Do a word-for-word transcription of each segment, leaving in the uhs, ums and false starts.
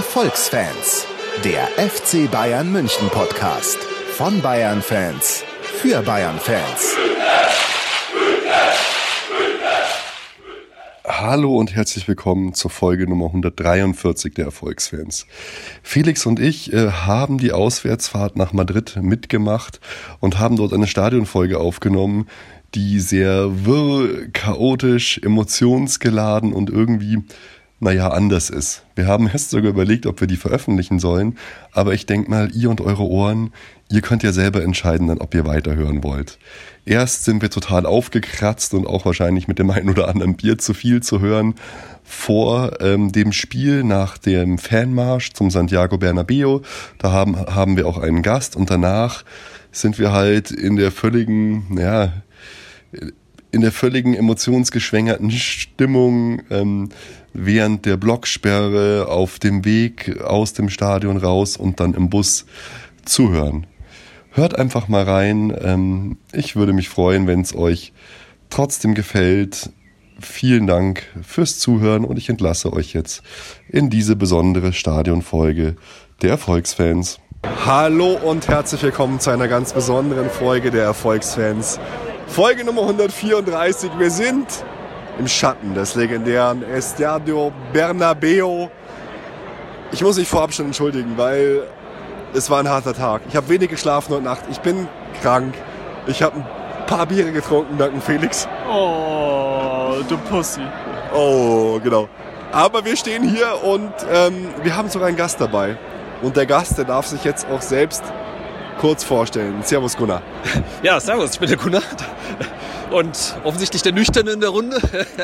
Erfolgsfans, der F C Bayern München Podcast von Bayern-Fans für Bayern-Fans. Hallo und herzlich willkommen zur Folge Nummer hundertdreiundvierzig der Erfolgsfans. Felix und ich äh, haben die Auswärtsfahrt nach Madrid mitgemacht und haben dort eine Stadionfolge aufgenommen, die sehr wirr, chaotisch, emotionsgeladen und irgendwie, naja, anders ist. Wir haben erst sogar überlegt, ob wir die veröffentlichen sollen, aber ich denke mal, ihr und eure Ohren, ihr könnt ja selber entscheiden, dann, ob ihr weiterhören wollt. Erst sind wir total aufgekratzt und auch wahrscheinlich mit dem einen oder anderen Bier zu viel zu hören vor ähm, dem Spiel nach dem Fanmarsch zum Santiago Bernabéu. Da haben, haben wir auch einen Gast und danach sind wir halt in der völligen, ja, in der völligen emotionsgeschwängerten Stimmung ähm, während der Blocksperre auf dem Weg aus dem Stadion raus und dann im Bus zuhören. Hört einfach mal rein. Ähm, ich würde mich freuen, wenn es euch trotzdem gefällt. Vielen Dank fürs Zuhören und ich entlasse euch jetzt in diese besondere Stadionfolge der Erfolgsfans. Hallo und herzlich willkommen zu einer ganz besonderen Folge der Erfolgsfans. Folge Nummer hundertvierunddreißig. Wir sind im Schatten des legendären Estadio Bernabéu. Ich muss mich vorab schon entschuldigen, weil es war ein harter Tag. Ich habe wenig geschlafen heute Nacht. Ich bin krank. Ich habe ein paar Biere getrunken, dank Felix. Oh, du Pussy. Oh, genau. Aber wir stehen hier und ähm, wir haben sogar einen Gast dabei. Und der Gast, der darf sich jetzt auch selbst kurz vorstellen. Servus Gunnar. Ja, servus, ich bin der Gunnar. Und offensichtlich der Nüchterne in der Runde.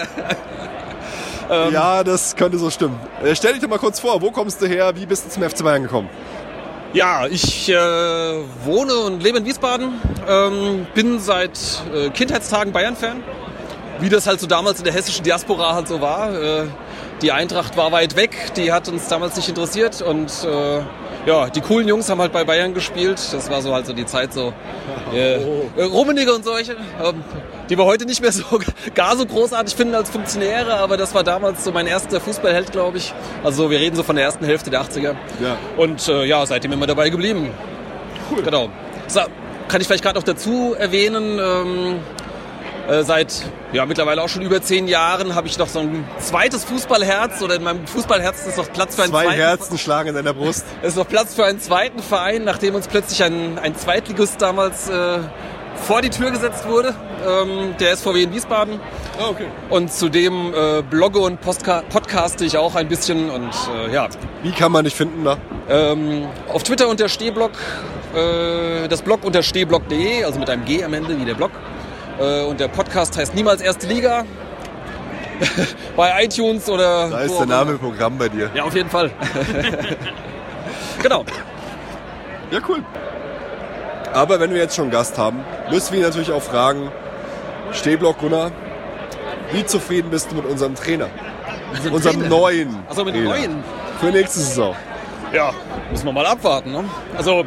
ähm, ja, das könnte so stimmen. Äh, stell dich doch mal kurz vor, wo kommst du her? Wie bist du zum F C Bayern gekommen? Ja, ich äh, wohne und lebe in Wiesbaden. Ähm, bin seit äh, Kindheitstagen Bayern-Fan. Wie das halt so damals in der hessischen Diaspora halt so war. Äh, die Eintracht war weit weg, die hat uns damals nicht interessiert. Und äh, ja, die coolen Jungs haben halt bei Bayern gespielt. Das war so halt so die Zeit so. Äh, äh, Rummenigge und solche, ähm, die wir heute nicht mehr so gar so großartig finden als Funktionäre, aber das war damals so mein erster Fußballheld, glaube ich. Also wir reden so von der ersten Hälfte der achtziger. Ja. Und äh, ja, seitdem immer dabei geblieben. Cool. Genau. So, kann ich vielleicht gerade noch dazu erwähnen, ähm, äh, seit ja, mittlerweile auch schon über zehn Jahren habe ich noch so ein zweites Fußballherz, oder in meinem Fußballherz ist noch Platz für einen Zwei zweiten. Herzen schlagen in deiner Brust. Es ist noch Platz für einen zweiten Verein, nachdem uns plötzlich ein, ein Zweitligist damals äh, vor die Tür gesetzt wurde, ähm, der S V W in Wiesbaden. Oh, okay. Und zudem äh, blogge und Postka- podcaste ich auch ein bisschen und äh, ja. Wie kann man dich finden da? Ähm, auf Twitter unter Stehblog, äh, das Blog unter stehblog punkt de, also mit einem G am Ende wie der Blog. Äh, und der Podcast heißt Niemals Erste Liga. Bei iTunes oder... Da ist der Name im Programm bei dir. Ja, auf jeden Fall. Genau. Ja, cool. Aber wenn wir jetzt schon einen Gast haben, müssen wir ihn natürlich auch fragen, Stehblock Gunnar, wie zufrieden bist du mit unserem Trainer? Mit unserem Trainer? neuen Achso, mit dem Trainer. neuen? Für nächste Saison. Ja, müssen wir mal abwarten. Ne? Also,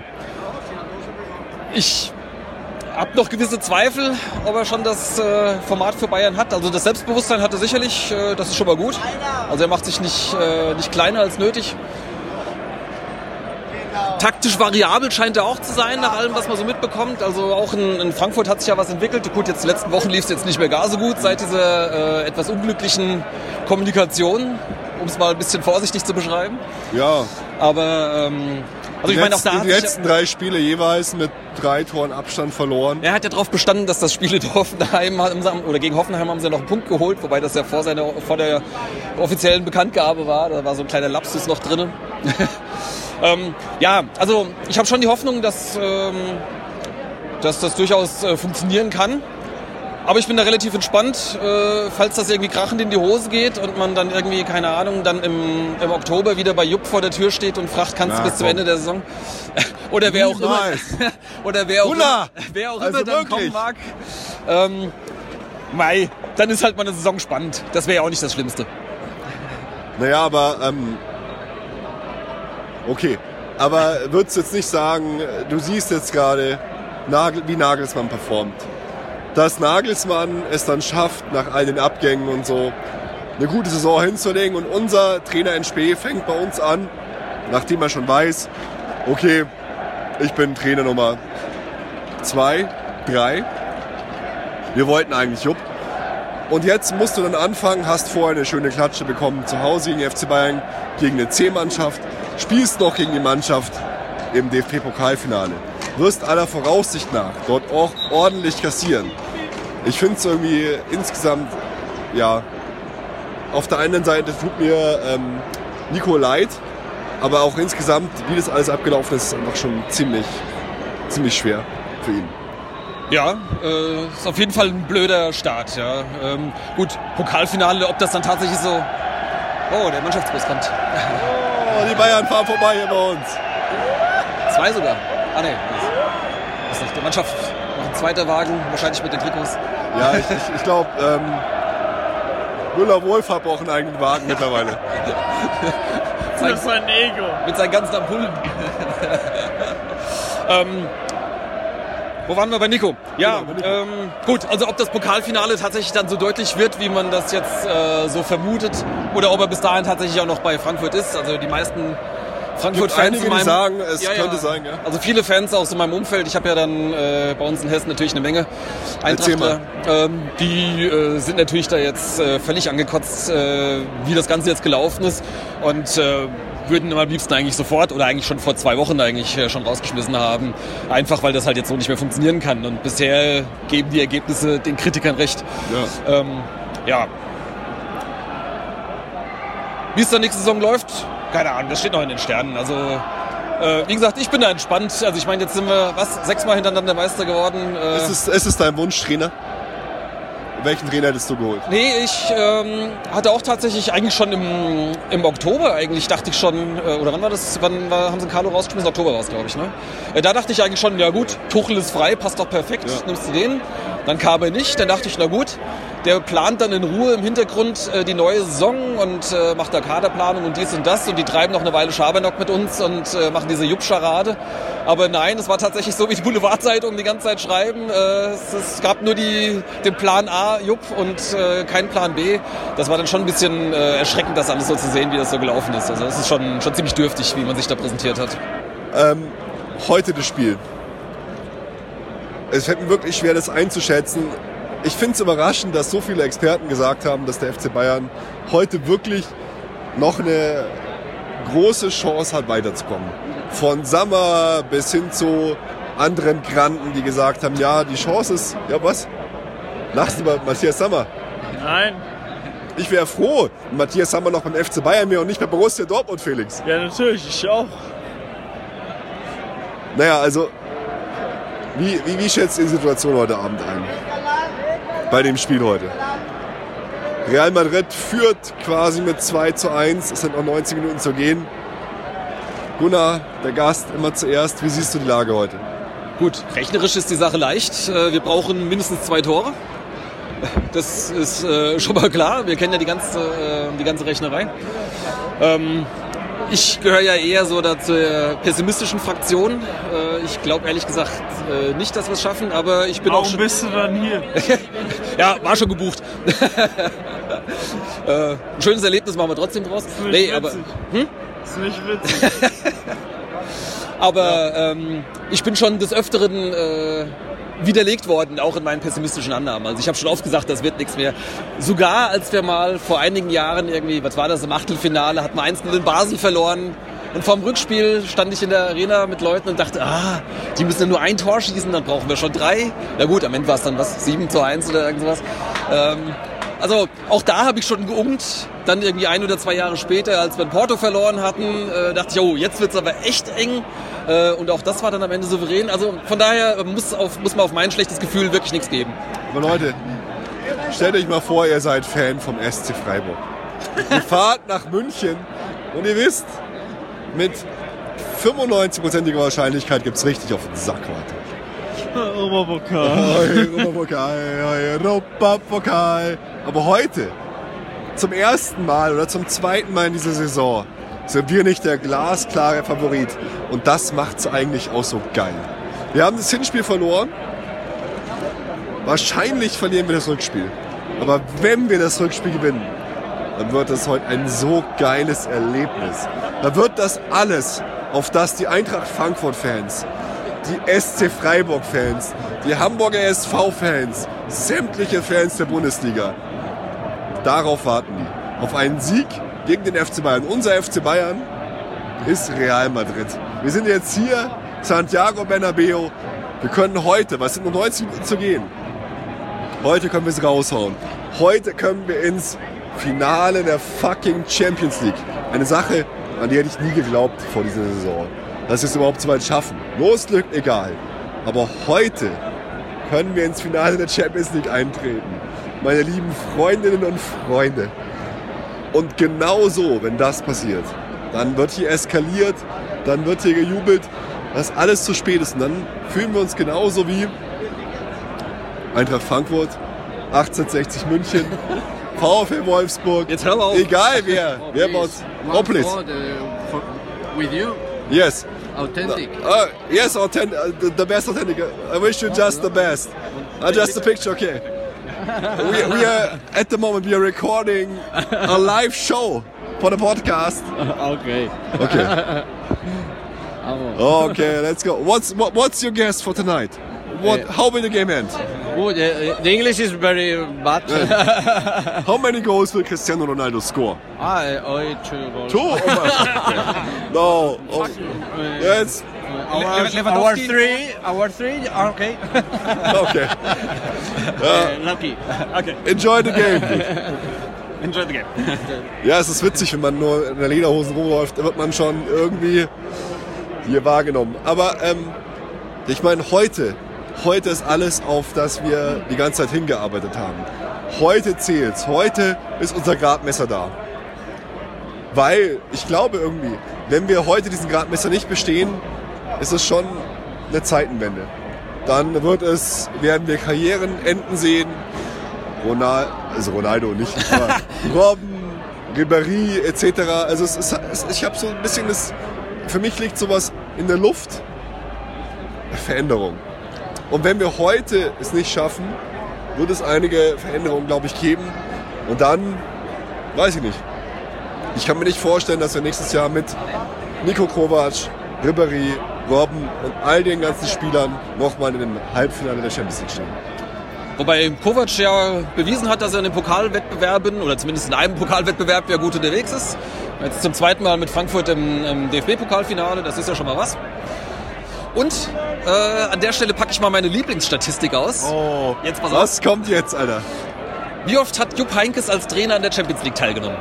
ich habe noch gewisse Zweifel, ob er schon das äh, Format für Bayern hat. Also das Selbstbewusstsein hat er sicherlich, äh, das ist schon mal gut. Also er macht sich nicht, äh, nicht kleiner als nötig. Taktisch variabel scheint er auch zu sein, nach allem, was man so mitbekommt. Also auch in, in Frankfurt hat sich ja was entwickelt. Gut, jetzt die letzten Wochen lief es jetzt nicht mehr gar so gut, seit dieser äh, etwas unglücklichen Kommunikation, um es mal ein bisschen vorsichtig zu beschreiben. Ja. Aber, ähm, also die ich meine, auch da letzten, hat die sich letzten drei Spiele jeweils mit drei Toren Abstand verloren. Er hat ja darauf bestanden, dass das Spiel in Hoffenheim oder gegen Hoffenheim haben sie ja noch einen Punkt geholt, wobei das ja vor, seiner, vor der offiziellen Bekanntgabe war. Da war so ein kleiner Lapsus noch drin. ähm, ja, also ich habe schon die Hoffnung, dass, ähm, dass das durchaus äh, funktionieren kann. Aber ich bin da relativ entspannt, äh, falls das irgendwie krachend in die Hose geht und man dann irgendwie, keine Ahnung, dann im, im Oktober wieder bei Jupp vor der Tür steht und fragt, kannst du bis komm. zum Ende der Saison? Oder wer auch immer, oder wer auch immer, wer auch also immer dann kommen mag. Ähm, Mai, dann ist halt mal eine Saison spannend. Das wäre ja auch nicht das Schlimmste. Naja, aber ähm, okay. Aber würdest du jetzt nicht sagen, du siehst jetzt gerade, Nagel, wie Nagelsmann performt? Dass Nagelsmann es dann schafft, nach all den Abgängen und so, eine gute Saison hinzulegen. Und unser Trainer in Spee fängt bei uns an nachdem er schon weiß, okay, ich bin Trainer Nummer zwei, drei. Wir wollten eigentlich Jupp. Und jetzt musst du dann anfangen, hast vorher eine schöne Klatsche bekommen, zu Hause gegen F C Bayern, gegen eine C-Mannschaft, spielst noch gegen die Mannschaft im D F B-Pokalfinale. Wirst aller Voraussicht nach dort auch ordentlich kassieren. Ich finde es irgendwie insgesamt, ja, auf der einen Seite tut mir ähm, Nico leid, aber auch insgesamt, wie das alles abgelaufen ist, ist einfach schon ziemlich, ziemlich schwer für ihn. Ja, äh, ist auf jeden Fall ein blöder Start. Ja. Ähm, gut, Pokalfinale, ob das dann tatsächlich so... Oh, der Mannschaftsbus kommt. Oh, die Bayern fahren vorbei hier bei uns. Zwei sogar. Ah ne, das ist nicht. Der Mannschaft noch ein zweiter Wagen, wahrscheinlich mit den Trikots. Ja, ich, ich, ich glaube, ähm, Müller-Wolf hat auch einen eigenen Wagen mittlerweile. Das ist ein Ego. Mit seinen ganzen Ampullen. ähm, wo waren wir bei Nico? Ja, genau, bei Nico. Ähm, gut, also ob das Pokalfinale tatsächlich dann so deutlich wird, wie man das jetzt äh, so vermutet, oder ob er bis dahin tatsächlich auch noch bei Frankfurt ist. Also die meisten Frankfurt-Fans einige, die sagen, es ja, könnte ja. sein, ja. Also viele Fans aus so meinem Umfeld. Ich habe ja dann äh, bei uns in Hessen natürlich eine Menge Eintrachter. Ähm, die äh, sind natürlich da jetzt äh, völlig angekotzt, äh, wie das Ganze jetzt gelaufen ist. Und äh, würden am liebsten eigentlich sofort oder eigentlich schon vor zwei Wochen eigentlich äh, schon rausgeschmissen haben. Einfach, weil das halt jetzt so nicht mehr funktionieren kann. Und bisher geben die Ergebnisse den Kritikern recht. Ja. Ähm, ja. Wie es dann nächste Saison läuft, keine Ahnung, das steht noch in den Sternen. Also, äh, wie gesagt, ich bin da entspannt. Also ich meine, jetzt sind wir, was, sechsmal hintereinander Meister geworden. Äh, Ist es, ist es dein Wunschtrainer? Welchen Trainer hättest du geholt? Nee, ich ähm, hatte auch tatsächlich eigentlich schon im, im Oktober, eigentlich dachte ich schon, äh, oder wann war das, wann war, haben sie Carlo rausgeschmissen? Oktober war es, glaube ich, ne? Äh, da dachte ich eigentlich schon, ja gut, Tuchel ist frei, passt doch perfekt, Ja. nimmst du den. Dann kam er nicht, dann dachte ich, na gut, der plant dann in Ruhe im Hintergrund äh, die neue Saison und äh, macht da Kaderplanung und dies und das und die treiben noch eine Weile Schabernack mit uns und äh, machen diese Jupp-Scharade. Aber nein, es war tatsächlich so, wie die Boulevardzeitungen die ganze Zeit schreiben. Äh, es, es gab nur die, den Plan A, Jupp, und äh, keinen Plan B. Das war dann schon ein bisschen äh, erschreckend, das alles so zu sehen, wie das so gelaufen ist. Also es ist schon, schon ziemlich dürftig, wie man sich da präsentiert hat. Ähm, heute das Spiel. Es fällt mir wirklich schwer, das einzuschätzen. Ich finde es überraschend, dass so viele Experten gesagt haben, dass der F C Bayern heute wirklich noch eine große Chance hat, weiterzukommen. Von Sammer bis hin zu anderen Granden, die gesagt haben, ja, die Chance ist, ja was? Lachst du über Matthias Sammer? Nein. Ich wäre froh, wenn Matthias Sammer noch beim F C Bayern wäre und nicht bei Borussia Dortmund, Felix. Ja, natürlich, ich auch. Naja, also, wie, wie, wie schätzt ihr die Situation heute Abend ein? Bei dem Spiel heute. Real Madrid führt quasi mit zwei zu eins. Es sind noch neunzig Minuten zu gehen. Gunnar, der Gast, immer zuerst. Wie siehst du die Lage heute? Gut, rechnerisch ist die Sache leicht. Wir brauchen mindestens zwei Tore. Das ist äh, schon mal klar. Wir kennen ja die ganze, äh, die ganze Rechnerei. Ähm, ich gehöre ja eher so dazu der pessimistischen Fraktion. Äh, ich glaube ehrlich gesagt äh, nicht, dass wir es schaffen, aber ich bin Warum auch schon... bist du dann hier? Ja, war schon gebucht. äh, ein schönes Erlebnis machen wir trotzdem draus. Das ist nicht Nee, witzig. aber, hm? Das ist nicht witzig. aber ähm, ich bin schon des Öfteren äh, widerlegt worden, auch in meinen pessimistischen Annahmen. Also ich habe schon oft gesagt, das wird nichts mehr. Sogar als wir mal vor einigen Jahren irgendwie, was war das, im Achtelfinale, hatten wir eins null in Basel verloren. Und vorm Rückspiel stand ich in der Arena mit Leuten und dachte, ah, die müssen ja nur ein Tor schießen, dann brauchen wir schon drei. Na gut, am Ende war es dann was, sieben zu eins oder irgendwas. Ähm, also auch da habe ich schon geungt. Dann irgendwie ein oder zwei Jahre später, als wir in Porto verloren hatten, äh, dachte ich, oh, jetzt wird's aber echt eng. Äh, und auch das war dann am Ende souverän. Also von daher muss, auf, muss man auf mein schlechtes Gefühl wirklich nichts geben. Aber Leute, stellt euch mal vor, ihr seid Fan vom S C Freiburg. Ihr fahrt nach München und ihr wisst, mit fünfundneunzig-prozentiger Wahrscheinlichkeit gibt's richtig auf den Sack heute. Europapokal. Europapokal, Europapokal. Aber heute, zum ersten Mal oder zum zweiten Mal in dieser Saison, sind wir nicht der glasklare Favorit. Und das macht's eigentlich auch so geil. Wir haben das Hinspiel verloren. Wahrscheinlich verlieren wir das Rückspiel. Aber wenn wir das Rückspiel gewinnen, dann wird das heute ein so geiles Erlebnis. Da wird das alles, auf das die Eintracht Frankfurt-Fans, die S C Freiburg-Fans, die Hamburger S V-Fans, sämtliche Fans der Bundesliga, darauf warten die. Auf einen Sieg gegen den F C Bayern. Unser F C Bayern ist Real Madrid. Wir sind jetzt hier, Santiago Bernabéu. Wir können heute, was sind nur neunzig Minuten zu gehen, heute können wir es raushauen. Heute können wir ins Finale der fucking Champions League. Eine Sache, an die hätte ich nie geglaubt vor dieser Saison. Dass wir es überhaupt so weit schaffen. Losglück, egal. Aber heute können wir ins Finale der Champions League eintreten. Meine lieben Freundinnen und Freunde. Und genau so, wenn das passiert, dann wird hier eskaliert, dann wird hier gejubelt, dass alles zu spät ist. Und dann fühlen wir uns genauso wie Eintracht Frankfurt, achtzehnhundertsechzig München, VfL Wolfsburg. Jetzt hör mal auf. Egal wer. Oh, wer please. baut. Oh, please. For the, for, with you, Yes. authentic. Uh, yes, authentic. Uh, the, the best authentic. I wish you just the best. Uh, just a picture, okay. We, we are, at the moment, we are recording a live show for the podcast. Okay. Okay. Okay, let's go. What's what, what's your guess for tonight? What? Uh, How will the game end? Good. Uh, the English is very bad. How many goals will Cristiano Ronaldo score? I only two goals. Two? Oh my no. Oh. Yes. Our, Lewandowski? our three, our three, okay. Okay. Uh, lucky. Okay, Enjoy the game. enjoy the game. Ja, es ist witzig, wenn man nur in der Lederhosen rumläuft, da wird man schon irgendwie hier wahrgenommen. Aber ähm, ich meine, heute, heute ist alles, auf das wir die ganze Zeit hingearbeitet haben. Heute zählt's. Heute ist unser Gradmesser da. Weil ich glaube irgendwie, wenn wir heute diesen Gradmesser nicht bestehen, ist es schon eine Zeitenwende. Dann wird es, werden wir Karrieren enden sehen. Ronaldo, also Ronaldo nicht, aber Robben, Ribéry et cetera. Also es ist, es, ich habe so ein bisschen das, für mich liegt sowas in der Luft. Veränderung. Und wenn wir heute es nicht schaffen, wird es einige Veränderungen, glaube ich, geben. Und dann, weiß ich nicht. Ich kann mir nicht vorstellen, dass wir nächstes Jahr mit Niko Kovac, Ribéry, Robben und all den ganzen Spielern nochmal in dem Halbfinale der Champions League stehen. Wobei Kovac ja bewiesen hat, dass er in den Pokalwettbewerben oder zumindest in einem Pokalwettbewerb ja gut unterwegs ist. Jetzt zum zweiten Mal mit Frankfurt im, im D F B-Pokalfinale, das ist ja schon mal was. Und äh, an der Stelle packe ich mal meine Lieblingsstatistik aus. Oh, Jetzt pass auf. was kommt jetzt, Alter? Wie oft hat Jupp Heynckes als Trainer an der Champions League teilgenommen?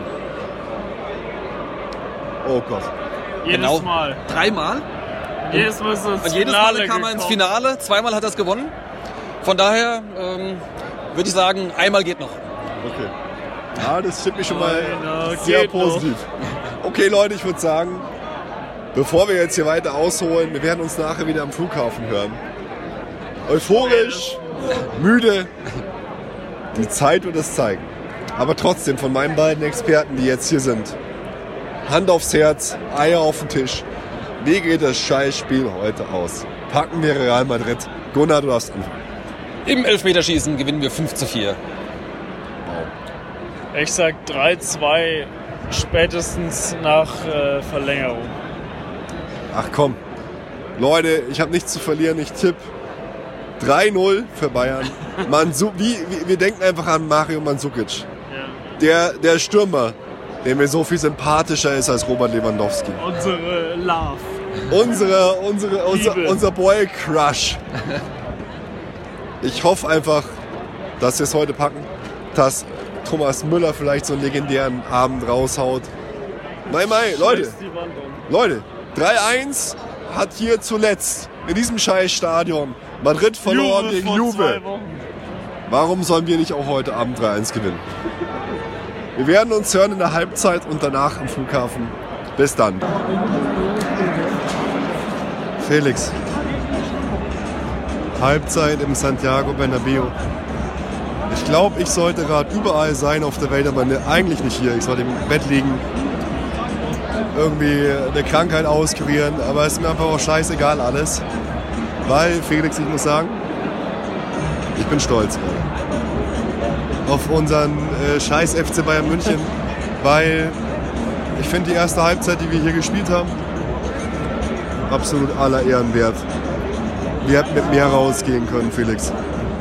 Oh Gott. Jedes Genau. Mal. Dreimal. Jedes Mal ist das Und jedes Finale Mal kam er ins gekommen. Finale. Zweimal hat er es gewonnen. Von daher ähm, würde ich sagen, einmal geht noch. Okay. Ja, das stimmt mich schon mal Einer sehr geht noch. positiv. Okay, Leute, ich würde sagen, bevor wir jetzt hier weiter ausholen, wir werden uns nachher wieder am Flughafen hören. Euphorisch, müde, die Zeit wird es zeigen. Aber trotzdem von meinen beiden Experten, die jetzt hier sind, Hand aufs Herz, Eier auf den Tisch. Wie geht das Scheißspiel heute aus? Packen wir Real Madrid. Gunnar, du darfst anfangen. Im Elfmeterschießen gewinnen wir fünf zu vier. Ich sag drei zwei spätestens nach äh, Verlängerung. Ach komm. Leute, ich habe nichts zu verlieren. Ich tippe drei null für Bayern. Mansu- wie, wie, wir denken einfach an Mario Mandzukic. Ja. Der, der Stürmer, der mir so viel sympathischer ist als Robert Lewandowski. Unsere Love. Unsere, unsere, unser, Liebe. unser Boy Crush. Ich hoffe einfach, dass wir es heute packen, dass Thomas Müller vielleicht so einen legendären Abend raushaut. Nein, nein, Leute, Scheiß die Wand um. Leute, drei eins hat hier zuletzt in diesem scheiß Stadion Madrid verloren Juve gegen vor Juve. zwei Wochen. Warum sollen wir nicht auch heute Abend drei eins gewinnen? Wir werden uns hören in der Halbzeit und danach am Flughafen. Bis dann. Felix. Halbzeit im Santiago Bernabéu. Ich glaube, ich sollte gerade überall sein auf der Welt, aber ne, eigentlich nicht hier. Ich sollte im Bett liegen, irgendwie eine Krankheit auskurieren, aber es ist mir einfach auch scheißegal alles. Weil, Felix, ich muss sagen, ich bin stolz auf unseren äh, scheiß F C Bayern München. weil ich finde die erste Halbzeit, die wir hier gespielt haben, absolut aller Ehren wert. Wir hätten mit mehr rausgehen können, Felix.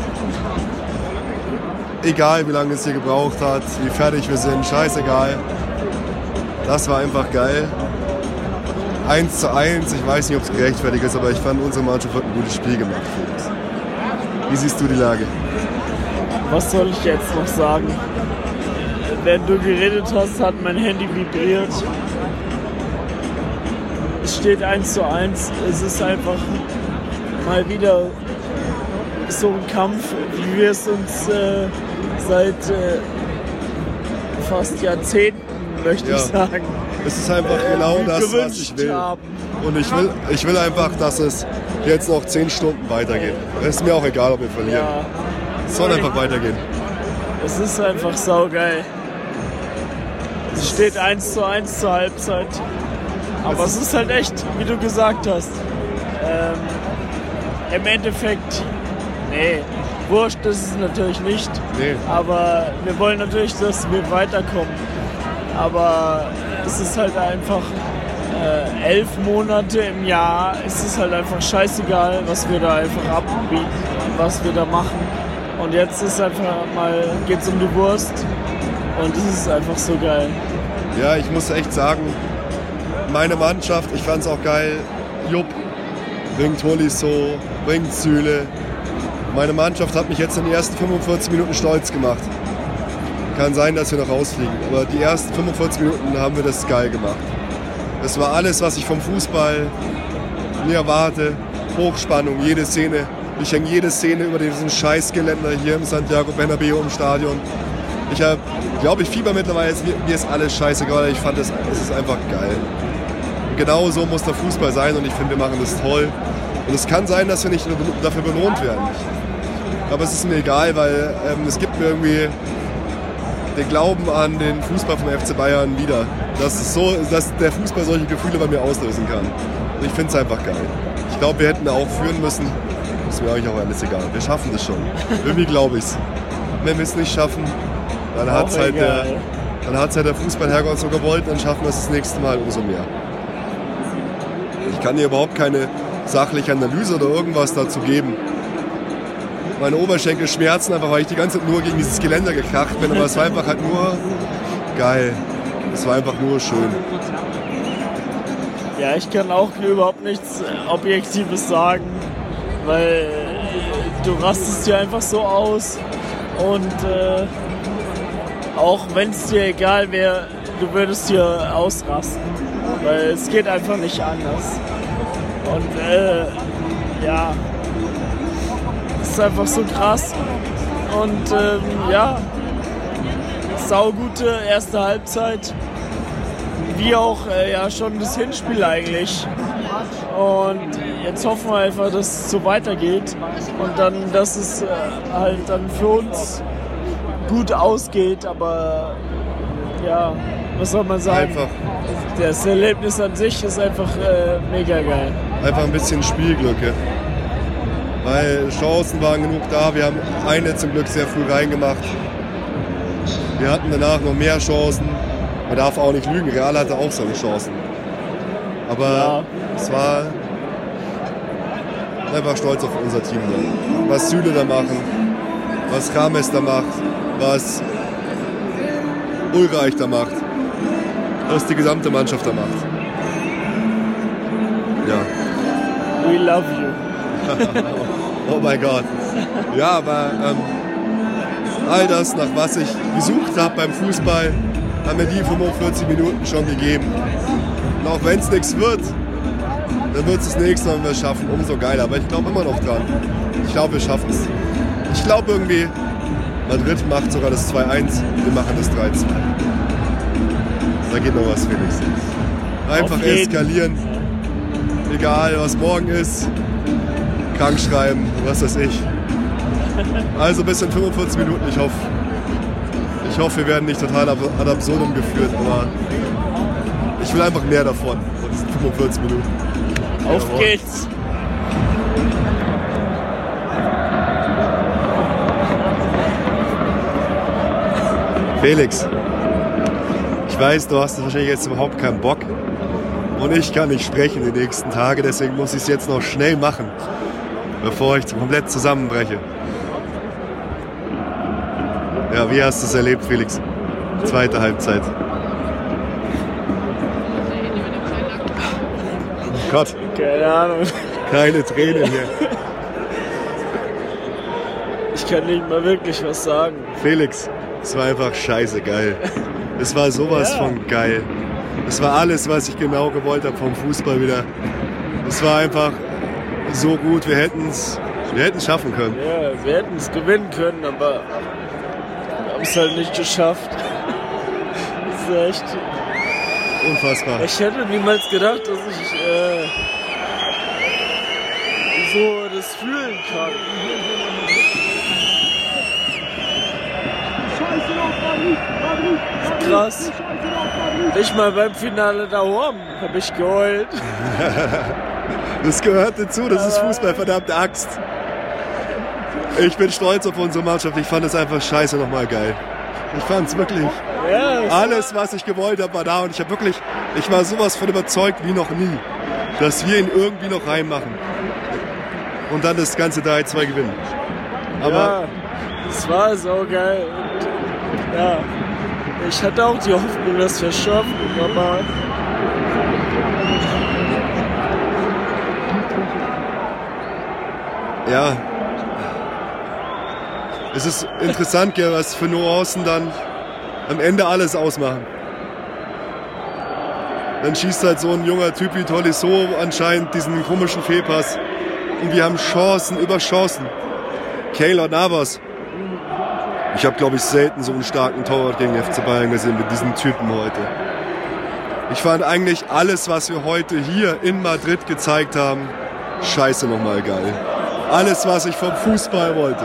Egal, wie lange es hier gebraucht hat, wie fertig wir sind, scheißegal. Das war einfach geil. eins zu eins, ich weiß nicht, ob es gerechtfertigt ist, aber ich fand, unsere Mannschaft hat ein gutes Spiel gemacht, Felix. Wie siehst du die Lage? Was soll ich jetzt noch sagen? Während du geredet hast, hat mein Handy vibriert. Es steht eins zu eins. Es ist einfach mal wieder so ein Kampf, wie wir es uns äh, seit äh, fast Jahrzehnten, möchte Ja. ich sagen, Es ist einfach äh, genau das, was gewünscht ich will. haben. Und ich will, ich will einfach, dass es jetzt noch zehn Stunden weitergeht. Es ist mir auch egal, ob wir verlieren. Ja, Es soll einfach weitergehen. es ist einfach saugeil. Es steht eins zu eins zur Halbzeit. Aber es ist halt echt, wie du gesagt hast. Ähm, Im Endeffekt, nee, wurscht ist es natürlich nicht. Nee. Aber wir wollen natürlich, dass wir weiterkommen. Aber es ist halt einfach äh, elf Monate im Jahr. Es ist halt einfach scheißegal, was wir da einfach abbieten, was wir da machen. Und jetzt ist einfach mal, geht's um die Wurst. Und es ist einfach so geil. Ja, ich muss echt sagen, meine Mannschaft, ich fand es auch geil. Jupp bringt Tolisso, bringt Süle. Meine Mannschaft hat mich jetzt in den ersten fünfundvierzig Minuten stolz gemacht. Kann sein, dass wir noch rausfliegen, aber die ersten fünfundvierzig Minuten haben wir das geil gemacht. Das war alles, was ich vom Fußball mir erwarte. Hochspannung, jede Szene. Ich hänge jede Szene über diesen Scheißgeländer hier im Santiago Bernabéu im Stadion. Ich habe, glaube ich, Fieber mittlerweile. Mir, mir ist alles scheißegal. Ich fand, es ist einfach geil. Und genau so muss der Fußball sein und ich finde, wir machen das toll. Und es kann sein, dass wir nicht dafür belohnt werden. Aber es ist mir egal, weil ähm, es gibt mir irgendwie den Glauben an den Fußball vom F C Bayern wieder. Dass, es so, dass der Fußball solche Gefühle bei mir auslösen kann. Und ich finde es einfach geil. Ich glaube, wir hätten auch führen müssen. Ist mir eigentlich auch alles egal. Wir schaffen das schon. Irgendwie glaube ich es. Wenn wir es nicht schaffen, dann hat es halt, der, dann hat's halt der Fußballherrgott so gewollt, dann schaffen wir es das nächste Mal umso mehr. Ich kann hier überhaupt keine sachliche Analyse oder irgendwas dazu geben. Meine Oberschenkel schmerzen einfach, weil ich die ganze Zeit nur gegen dieses Geländer gekracht bin, aber es war einfach halt nur geil. Es war einfach nur schön. Ja, ich kann auch überhaupt nichts Objektives sagen, weil du rastest dir einfach so aus und äh, auch wenn es dir egal wäre, du würdest dir ausrasten, weil es geht einfach nicht anders. Und äh, ja, es ist einfach so krass und ähm, ja, saugute erste Halbzeit, wie auch äh, ja schon das Hinspiel eigentlich. Und jetzt hoffen wir einfach, dass es so weitergeht und dann, dass es äh, halt dann für uns gut ausgeht, aber ja, was soll man sagen? Einfach, Das Erlebnis an sich ist einfach äh, mega geil. einfach ein bisschen Spielglück. Ja. Weil Chancen waren genug da. Wir haben eine zum Glück sehr früh reingemacht. Wir hatten danach noch mehr Chancen. Man darf auch nicht lügen, Real hatte auch seine Chancen. Aber Ja. es war einfach stolz auf unser Team. Da. Was Süle da machen, was Rames da macht, was Ulreich da macht, was die gesamte Mannschaft da macht. Ja. We love you. Oh mein Gott. Ja, aber ähm, all das, nach was ich gesucht habe beim Fußball, haben mir die fünfundvierzig Minuten schon gegeben. Und auch wenn es nichts wird, dann wird es das nächste Mal, wenn wir es schaffen, umso geiler. Aber ich glaube immer noch dran. Ich glaube, wir schaffen es. Ich glaube irgendwie, Madrid macht sogar das zwei eins, wir machen das drei zwei. Da geht noch was, Felix. Einfach Auf jeden. eskalieren. Egal, was morgen ist. Krank schreiben, was weiß ich. Also bis in fünfundvierzig Minuten. Ich hoffe, ich hoffe, wir werden nicht total ad absurdum geführt, aber ich will einfach mehr davon. von diesen fünfundvierzig Minuten. Auf Jawohl. geht's. Felix, ich Ich weiß, du hast wahrscheinlich jetzt überhaupt keinen Bock. Und ich kann nicht sprechen die nächsten Tage, deswegen muss ich es jetzt noch schnell machen, bevor ich komplett zusammenbreche. Ja, wie hast du es erlebt, Felix? Zweite Halbzeit. Gott. Keine Ahnung. Keine Tränen hier. Ich kann nicht mal wirklich was sagen. Felix, es war einfach scheiße geil. Es war sowas ja. von geil. Es war alles, was ich genau gewollt habe vom Fußball wieder. Es war einfach so gut. Wir hätten es wir hätten's schaffen können. Ja, wir hätten es gewinnen können, aber wir haben es halt nicht geschafft. Das ist echt unfassbar. Ich hätte niemals gedacht, dass ich äh, so das fühlen kann. Krass. Nicht mal beim Finale da oben habe ich geheult. Das gehört dazu, das ist Fußball, verdammte Axt. Ich bin stolz auf unsere Mannschaft, ich fand es einfach scheiße nochmal geil. Ich fand es wirklich, alles was ich gewollt habe war da und ich habe wirklich, ich war sowas von überzeugt wie noch nie, dass wir ihn irgendwie noch reinmachen. Und dann das ganze drei zwei gewinnen. Aber ja, es war so geil. Und, ja, ich hatte auch die Hoffnung, dass wir es schaffen, aber ja, es ist interessant, gell, was für Nuancen dann am Ende alles ausmachen. Dann schießt halt so ein junger Typ wie Tolisso anscheinend diesen komischen Fehlpass. Und wir haben Chancen über Chancen. Keylor Navas. Ich habe, glaube ich, selten so einen starken Torwart gegen F C Bayern gesehen mit diesen Typen heute. Ich fand eigentlich alles, was wir heute hier in Madrid gezeigt haben, scheiße nochmal geil. Alles, was ich vom Fußball wollte.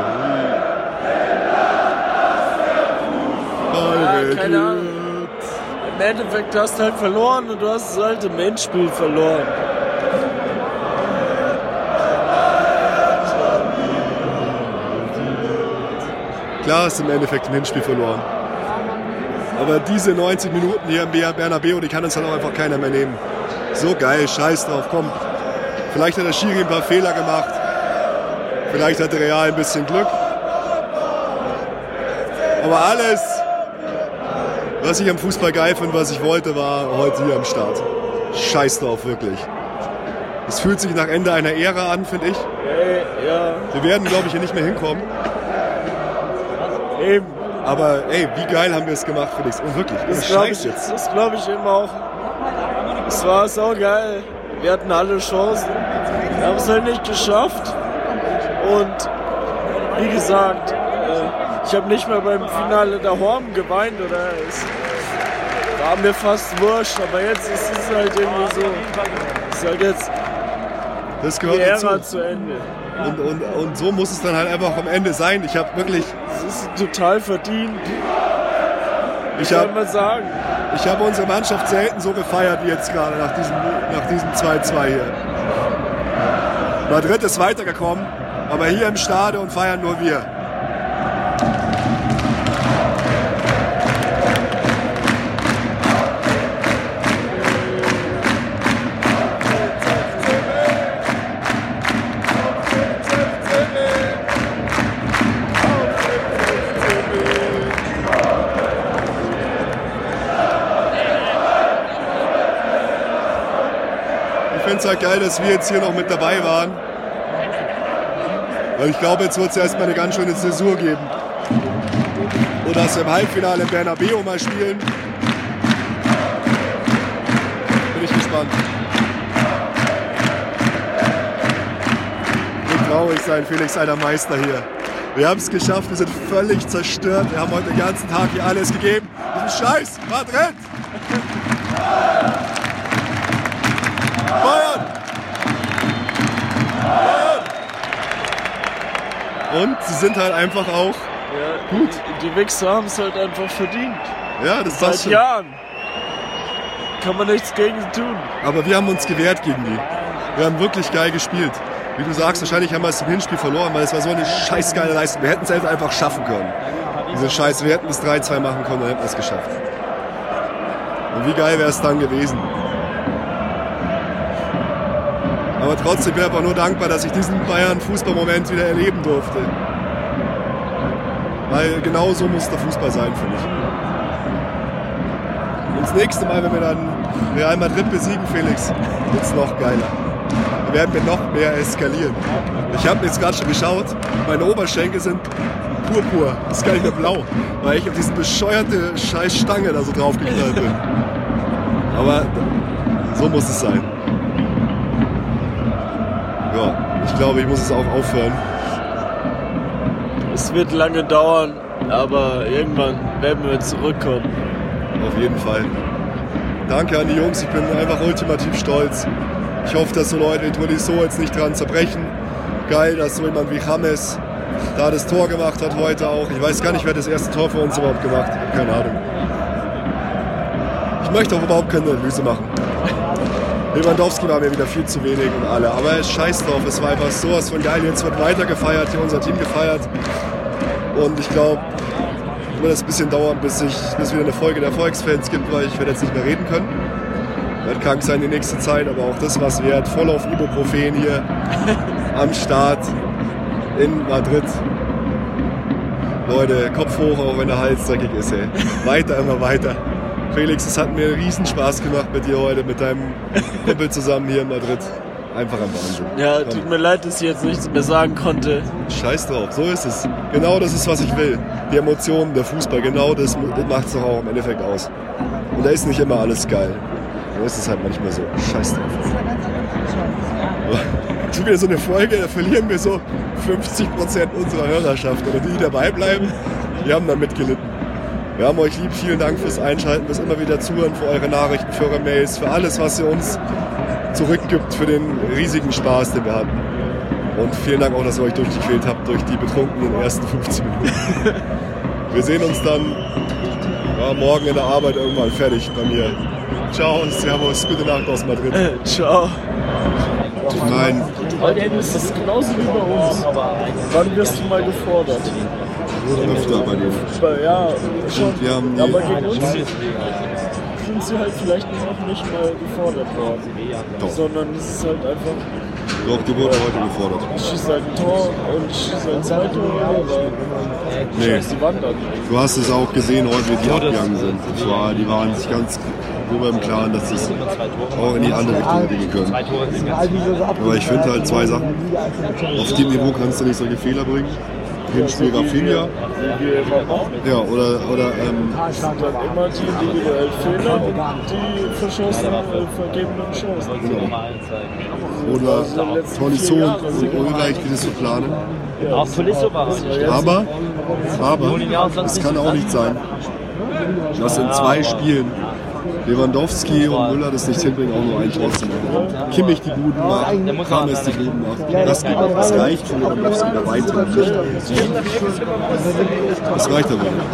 Ja, keine Ahnung. Im Endeffekt hast du halt verloren und du hast es halt im Endspiel verloren. Klar hast du im Endeffekt im Hinspiel verloren. Aber diese neunzig Minuten hier im Bernabeu, die kann uns halt auch einfach keiner mehr nehmen. So geil, scheiß drauf, komm. Vielleicht hat der Schiri ein paar Fehler gemacht. Vielleicht hat der Real ein bisschen Glück. Aber alles, was ich am Fußball geil finde, was ich wollte, war heute hier am Start. Scheiß drauf, wirklich. Es fühlt sich nach Ende einer Ära an, finde ich. Hey, ja. Wir werden, glaube ich, hier nicht mehr hinkommen. Eben. Aber ey, wie geil haben wir es gemacht, Felix. Und wirklich, das glaube ich, das glaub ich eben auch. Es war so geil. Wir hatten alle Chancen. Wir haben es halt nicht geschafft. Und wie gesagt, äh, ich habe nicht mal beim Finale der Horm geweint. Oder es war mir fast wurscht. Aber jetzt ist es halt irgendwie so. Es ist halt jetzt das gehört die Ära dazu. zu Ende. Und, und, und so muss es dann halt einfach am Ende sein. Ich habe wirklich... Es ist total verdient. Ich kann hab, man sagen. Ich habe unsere Mannschaft selten so gefeiert wie jetzt gerade nach diesem, nach diesem zwei zwei hier. Madrid ist weitergekommen, aber hier im Stadion feiern nur wir. Ich finde es halt geil, dass wir jetzt hier noch mit dabei waren. Weil ich glaube, jetzt wird es erstmal eine ganz schöne Zäsur geben. Und dass wir im Halbfinale im Bernabeu mal spielen. Bin ich gespannt. Wird traurig sein, Felix, alter Meister hier. Wir haben es geschafft, wir sind völlig zerstört. Wir haben heute den ganzen Tag hier alles gegeben. Diesen Scheiß, Madrid! Bayern! Bayern! Und sie sind halt einfach auch ja, gut. Die, die Wichser haben es halt einfach verdient. Ja, das Seit passt schon. Jahren. Kann man nichts gegen tun. Aber wir haben uns gewehrt gegen die. Wir haben wirklich geil gespielt. Wie du sagst, wahrscheinlich haben wir es im Hinspiel verloren, weil es war so eine scheißgeile Leistung. Wir hätten es einfach schaffen können. Diese Scheiße, wir hätten das drei zwei machen können und hätten es geschafft. Und wie geil wäre es dann gewesen. Aber trotzdem bin ich einfach nur dankbar, dass ich diesen Bayern-Fußball-Moment wieder erleben durfte. Weil genau so muss der Fußball sein, finde ich. Und das nächste Mal, wenn wir dann Real Madrid besiegen, Felix, wird es noch geiler. Da werden wir noch mehr eskalieren. Ich habe jetzt gerade schon geschaut, meine Oberschenkel sind purpur, das ist gar nicht mehr blau, weil ich auf diese bescheuerte scheiß Stange da so draufgeknallt bin. Aber so muss es sein. Ja, ich glaube, ich muss es auch aufhören. Es wird lange dauern, aber irgendwann werden wir zurückkommen. Auf jeden Fall. Danke an die Jungs, ich bin einfach ultimativ stolz. Ich hoffe, dass so Leute wie Tolisso jetzt nicht dran zerbrechen. Geil, dass so jemand wie James da das Tor gemacht hat heute auch. Ich weiß gar nicht, wer das erste Tor für uns überhaupt gemacht hat. Ich habe keine Ahnung. Ich möchte auch überhaupt keine Analyse machen. Lewandowski war mir wieder viel zu wenig und alle. Aber es scheiß drauf, es war einfach sowas von geil. Jetzt wird weiter gefeiert, hier unser Team gefeiert. Und ich glaube, es wird ein bisschen dauern, bis es wieder eine Folge der Erfolgsfans gibt, weil ich werde jetzt nicht mehr reden können. Wird krank sein die nächste Zeit, aber auch das was wert. Voll auf Ibuprofen hier am Start in Madrid. Leute, Kopf hoch, auch wenn der Hals dreckig ist. Ey. Weiter, immer weiter. Felix, es hat mir einen Riesenspaß gemacht mit dir heute, mit deinem Kumpel zusammen hier in Madrid. Einfach ein Wahnsinn. Ja, tut mir leid, dass ich jetzt nichts mehr sagen konnte. Scheiß drauf, so ist es. Genau das ist, was ich will. Die Emotionen, der Fußball, genau das macht es doch auch im Endeffekt aus. Und da ist nicht immer alles geil. Da ist es halt manchmal so. Scheiß drauf. Schon wieder so eine Folge, da verlieren wir so fünfzig Prozent unserer Hörerschaft. Oder die, die dabei bleiben, die haben da mitgelitten. Wir haben euch lieb, vielen Dank fürs Einschalten, fürs immer wieder Zuhören, für eure Nachrichten, für eure Mails, für alles, was ihr uns zurückgibt, für den riesigen Spaß, den wir hatten. Und vielen Dank auch, dass ihr euch durchgequält habt durch die betrunkenen ersten fünfzehn Minuten. Wir sehen uns dann ja, morgen in der Arbeit irgendwann fertig bei mir. Ciao, servus, gute Nacht aus Madrid. Äh, ciao. Nein. Das ist genauso wie bei uns. Wann wirst du mal gefordert? Öfter bei dir. Ja, schon. Wir haben Aber gegen uns sind sie halt vielleicht noch nicht mal gefordert worden. Doch. Sondern es ist halt einfach, Doch, die wurde heute gefordert. ich schieße halt ein Tor und ich schieße halt zwei Tore, aber Nee. scheiß die Wand an. Du hast es auch gesehen heute, wie die abgegangen sind. Das war, die waren sich ganz darüber im Klaren, dass das auch in die andere Richtung gehen können. Aber ich finde halt zwei Sachen. Auf dem Niveau kannst du nicht solche Fehler bringen. Hinspiel Rafinha. Ja, oder, oder ähm, Es sind halt immer die individuellen Fehler und die verschossenen, äh, vergebenen Chancen. oder Tolisso und Ulreich, die das so planen. Auch Tolisso war es. Aber, aber es kann auch nicht sein, dass in zwei Spielen Lewandowski und Müller das nicht hinbringen, auch nur ein Tor zu machen. Kimmich die Buden macht, James die Buden macht. Das, geht, das reicht für Lewandowski bei weitem nicht. Das reicht aber nicht.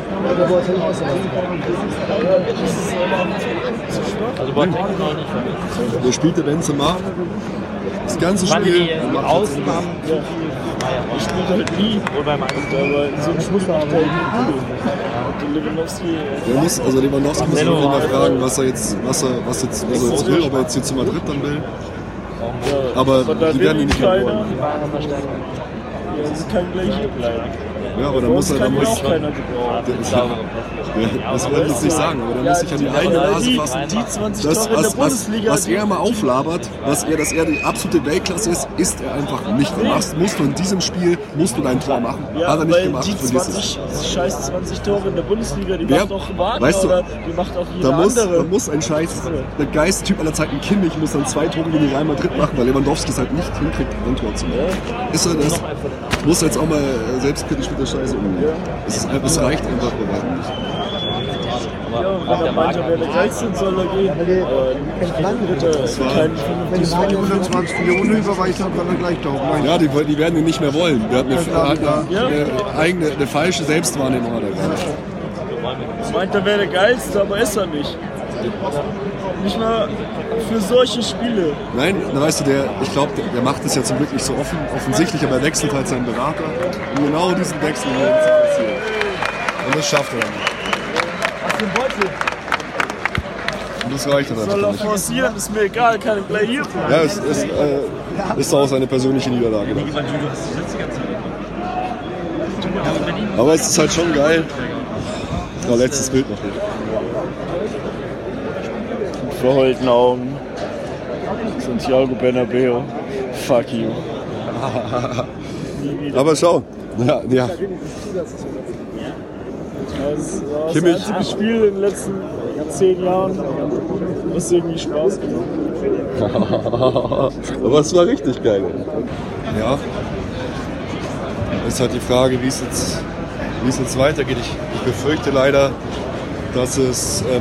Also Boateng noch nicht. Der spielte Benzema das ganze Wann Spiel. die Außen haben so viel Ich spiele halt nie. oder beim Aber in so einem Spiel macht er halt nie cool. Und Lewandowski, Der muss, also Lewandowski muss man mal fragen, was er jetzt, was er, was jetzt, was er jetzt will, ob er jetzt hier zu Madrid dann will. ja, Aber von da die werden ihn nicht mehr keiner. wollen. Ja, sie kann gleich hier bleiben. Ja, aber dann muss er, dann kann muss, auch keiner gebrauchen. der, ja, das wollte ich jetzt nicht sagen, aber der muss sich an die eigene Nase die, fassen. die zwanzig Das, Tore in der was, was, Bundesliga. was er immer auflabert, was er, dass er die absolute Weltklasse ist, ist er einfach nicht. Du machst, musst du in diesem Spiel musst du dein Tor machen. ja, Hat er nicht weil gemacht, die vergiss es. zwanzig, scheiß zwanzig Tore in der Bundesliga, die Wer- macht auch Wagner weißt du, oder die macht auch jeder Da muss, andere. da muss ein Scheiß, der Geisttyp aller Zeiten Kimmich muss dann zwei Tore gegen Real Madrid machen, weil Lewandowski es halt nicht hinkriegt, ein Tor zu machen. Ist er das? Muss er jetzt auch mal äh, selbstkritisch mit der Scheiße umgehen. Es, ist, es reicht einfach bei weitem nicht. Ja, und wenn er meint, er wäre der Geilste, soll er gehen. Aber wird er keinen vernünftigen Wenn die hundertzwanzig Millionen überweist haben, kann er gleich tauchen. Ja, die, die werden ihn nicht mehr wollen. Der hat eine, er hat eine, eine, eigene, eine falsche Selbstwahrnehmung. Hat er gesagt. meint, er wäre der Geilste, aber ist er nicht. Nicht mal für solche Spiele. Nein, na, weißt du, der, ich glaube, der, der macht es ja zum Glück nicht so offen, offensichtlich, aber er wechselt halt seinen Berater, um genau diesen Wechsel hier zu passieren. Und das schafft er dann. Und das reicht dann Soll einfach er nicht. forcieren, ist mir egal, kann ich gleich hier bleiben. Ja, es ist, äh, ist auch seine persönliche Niederlage. Ne? Aber es ist halt schon geil. Oh, letztes Bild noch hier. Mit verheulten Augen. Santiago Bernabeu. Fuck you. Aber schau. Ja, ja. Das war das Kimmich. einzige Spiel in den letzten zehn Jahren, was irgendwie Spaß gemacht hat. Aber es war richtig geil. Ey. Ja. Ist halt die Frage, wie es jetzt, wie es jetzt weitergeht. Ich, ich befürchte leider, dass es ähm,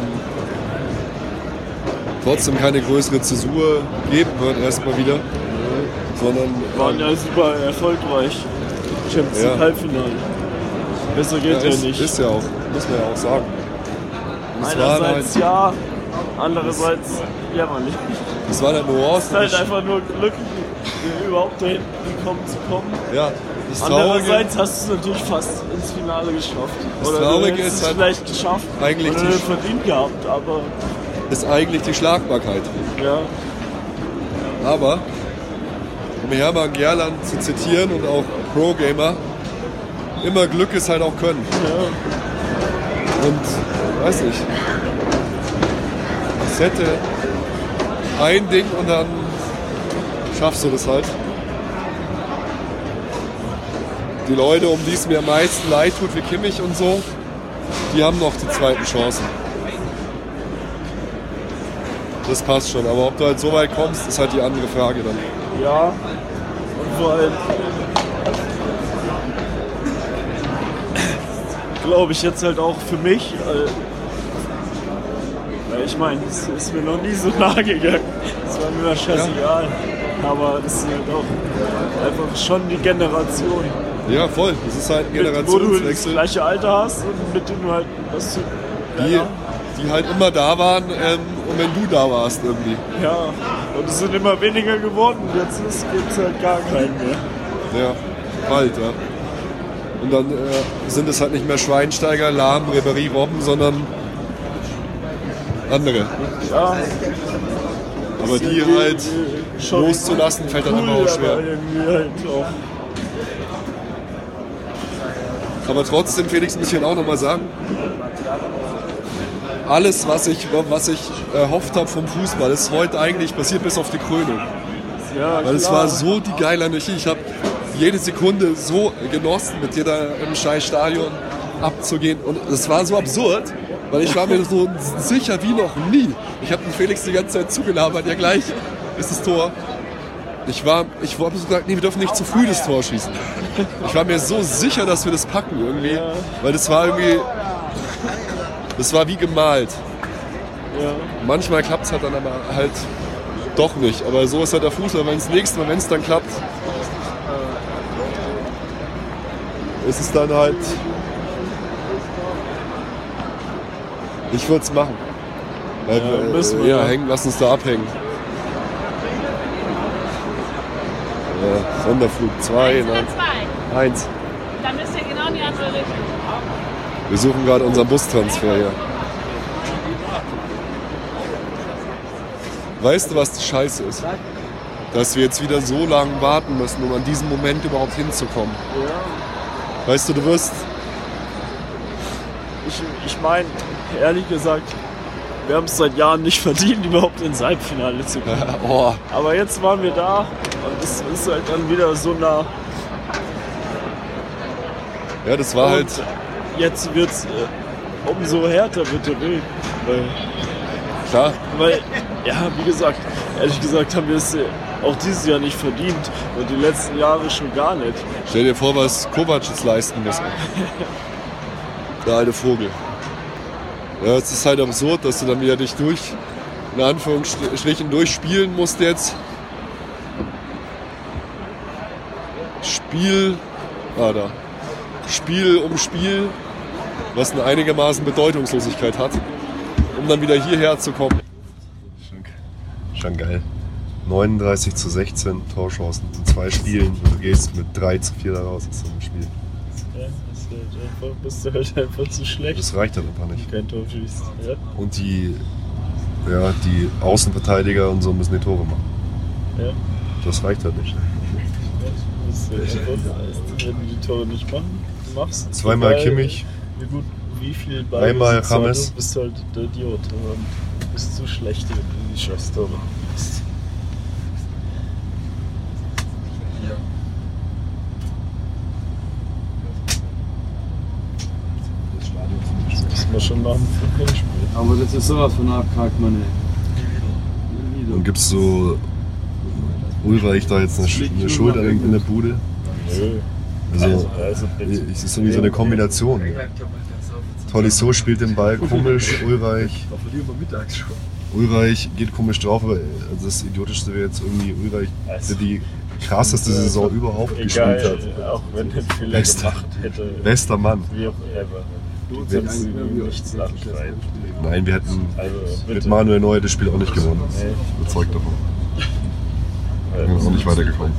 trotzdem keine größere Zäsur geben wird, erstmal wieder. Sondern. Waren ja super erfolgreich. Champions League Ja. Halbfinale. Besser geht ja, ist, nicht. Ist ja auch, muss man ja auch sagen. Und es waren Einerseits halt, ja, andererseits jämmerlich. es waren halt Es Nuancen. ist halt einfach nur Glück, überhaupt dahin gekommen zu kommen. Ja, das Traurige, Andererseits hast du es natürlich fast ins Finale geschafft. Das Oder Traurige du hättest ist es halt vielleicht geschafft. eigentlich oder die- verdient gehabt, aber ist eigentlich die Schlagbarkeit. ja. Aber, um Hermann Gerland zu zitieren und auch Pro-Gamer, immer Glück ist halt auch Können. ja. Und, weiß nicht, es hätte ein Ding und dann schaffst du das halt. Die Leute, um die es mir am meisten leid tut, wie Kimmich und so, die haben noch die zweiten Chancen. Das passt schon, aber ob du halt so weit kommst, ist halt die andere Frage dann. Ja. Und vor allem glaube ich jetzt halt auch für mich, äh, weil ich meine, es ist mir noch nie so nahe gegangen. Es war mir immer scheißegal. Aber es ist halt auch einfach schon die Generation. Ja, voll. Das ist halt ein Mit, wo du das Generationswechsel, gleiche Alter hast und mit denen du halt was zu. die, die halt immer da waren ähm, und wenn du da warst irgendwie. Ja, und es sind immer weniger geworden. Jetzt gibt es halt gar keinen mehr. Ja, bald, ja. Und dann äh, sind es halt nicht mehr Schweinsteiger, Lahm, Ribéry, Robben, sondern andere. Ja, Aber die irgendwie halt schon loszulassen, fällt dann cool, immer auch schwer. Aber irgendwie halt auch. Aber trotzdem, Felix, muss ich halt auch nochmal sagen, alles, was ich, was ich erhofft habe vom Fußball, ist heute eigentlich passiert bis auf die Krönung. Ja, Weil es klar. war so die geile Energie. Ich habe jede Sekunde so genossen, mit dir da im scheiß Stadion abzugehen. Und es war so absurd, weil ich war mir so sicher wie noch nie. Ich habe den Felix die ganze Zeit zugelabert, ja gleich ist das Tor. Ich war, ich habe so gesagt, nee, wir dürfen nicht zu früh das Tor schießen. Ich war mir so sicher, dass wir das packen irgendwie, weil das war irgendwie, das war wie gemalt. Ja. Manchmal klappt es halt dann aber halt doch nicht. Aber so ist halt der Fußball. Wenn es nächstes Mal, wenn es dann klappt, ist es dann halt. Ich würde es machen. Weil, Ja, äh, müssen wir, ja, ja. hängen, lass uns da abhängen. Ja, Sonderflug zwei, nein, zwei. eins. Dann müsst ihr genau in die andere Richtung. Wir suchen gerade unseren Bustransfer hier. Weißt du, was die Scheiße ist? Dass wir jetzt wieder so lange warten müssen, um an diesen Moment überhaupt hinzukommen. Weißt du, du wirst... Ich, ich meine, ehrlich gesagt, wir haben es seit Jahren nicht verdient, überhaupt ins Halbfinale zu kommen. oh, Aber jetzt waren wir da und es ist halt dann wieder so nah. ja, das war Und halt... jetzt wird es äh, umso härter wird der Weg. Weil, Klar, weil, ja, wie gesagt, ehrlich gesagt haben wir es äh, auch dieses Jahr nicht verdient und die letzten Jahre schon gar nicht. stell dir vor, was Kovac jetzt leisten muss. Der alte Vogel. Ja, es ist halt absurd, dass du dann wieder dich durch, in Anführungsstrichen, durchspielen musst jetzt. Spiel, ah da, Spiel um Spiel, was eine einigermaßen Bedeutungslosigkeit hat, um dann wieder hierher zu kommen. Schon, schon geil. neununddreißig zu sechzehn Torchancen in zwei Spielen und du gehst mit drei zu vier da raus aus so einem Spiel. Ja, das ist halt einfach, bist du halt einfach zu schlecht. Das reicht dann einfach nicht. Kein Tor schießt. Ja. Und die, Ja, die Außenverteidiger und so müssen die Tore machen. Ja. Das reicht halt nicht. Das ist ja schon, wenn du die Tore nicht machen, machst. Zweimal egal, Kimmich. Wie gut, wie viel Ball Einmal besitzt, aber James. Du bist halt der Idiot und bist zu schlecht, wenn du die Schosstore machst. Das müssen wir schon nach dem Fußball spielen. Aber das ist sowas von abgehakt, Mann. ey. Und gibt's so Ulreich da jetzt eine, Sch eine Schuld in der Bude? Nö. Also, also bitte. es ist irgendwie so eine Kombination. Tolisso spielt den Ball komisch, Ulreich. Ulreich geht komisch drauf, aber also das Idiotischste wäre jetzt irgendwie Ulreich, der die krasseste Saison überhaupt Egal, gespielt hat. auch wenn er Fehler Bester, gemacht hätte. bester Mann. Wie auch ever. Du kannst ihm nichts nachschreien. Nein, wir hätten Also, mit bitte. Manuel Neuer das Spiel auch nicht gewonnen. Nee. Überzeugt davon. Wir sind auch nicht weitergekommen.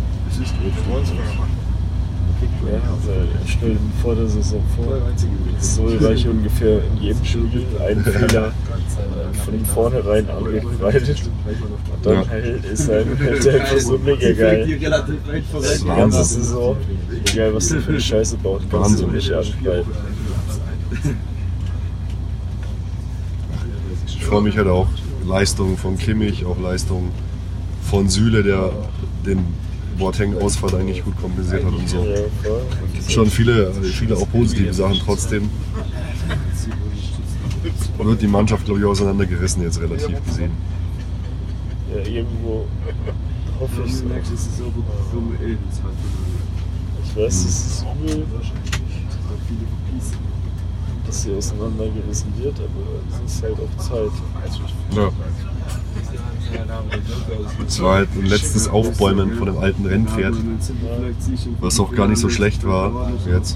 Ja, also stell dir vor der Saison vor, so Ulreich ungefähr in jedem Spiel einen Fehler äh, von vornherein angekreidet. Und dann Ja. halt ist er halt einfach so mega geil. Das ist Die ganze Wahnsinn. Saison, egal was du für eine Scheiße baut, kannst du Wahnsinn. nicht angreifen. Ich freue mich halt auch. Leistungen von Kimmich, auch Leistungen von Süle, der den Boateng-Ausfall eigentlich gut kompensiert hat und so. Ja, voll. Schon viele, viele auch positive Sachen trotzdem. Wird die Mannschaft, glaube ich, auseinandergerissen jetzt relativ gesehen. Ja, irgendwo hoffe ich so. Ich weiß, es ist übel, dass sie auseinandergerissen wird, aber es ist halt auch Zeit. Ja. Es war halt ein letztes Aufbäumen von dem alten Rennpferd, was auch gar nicht so schlecht war jetzt.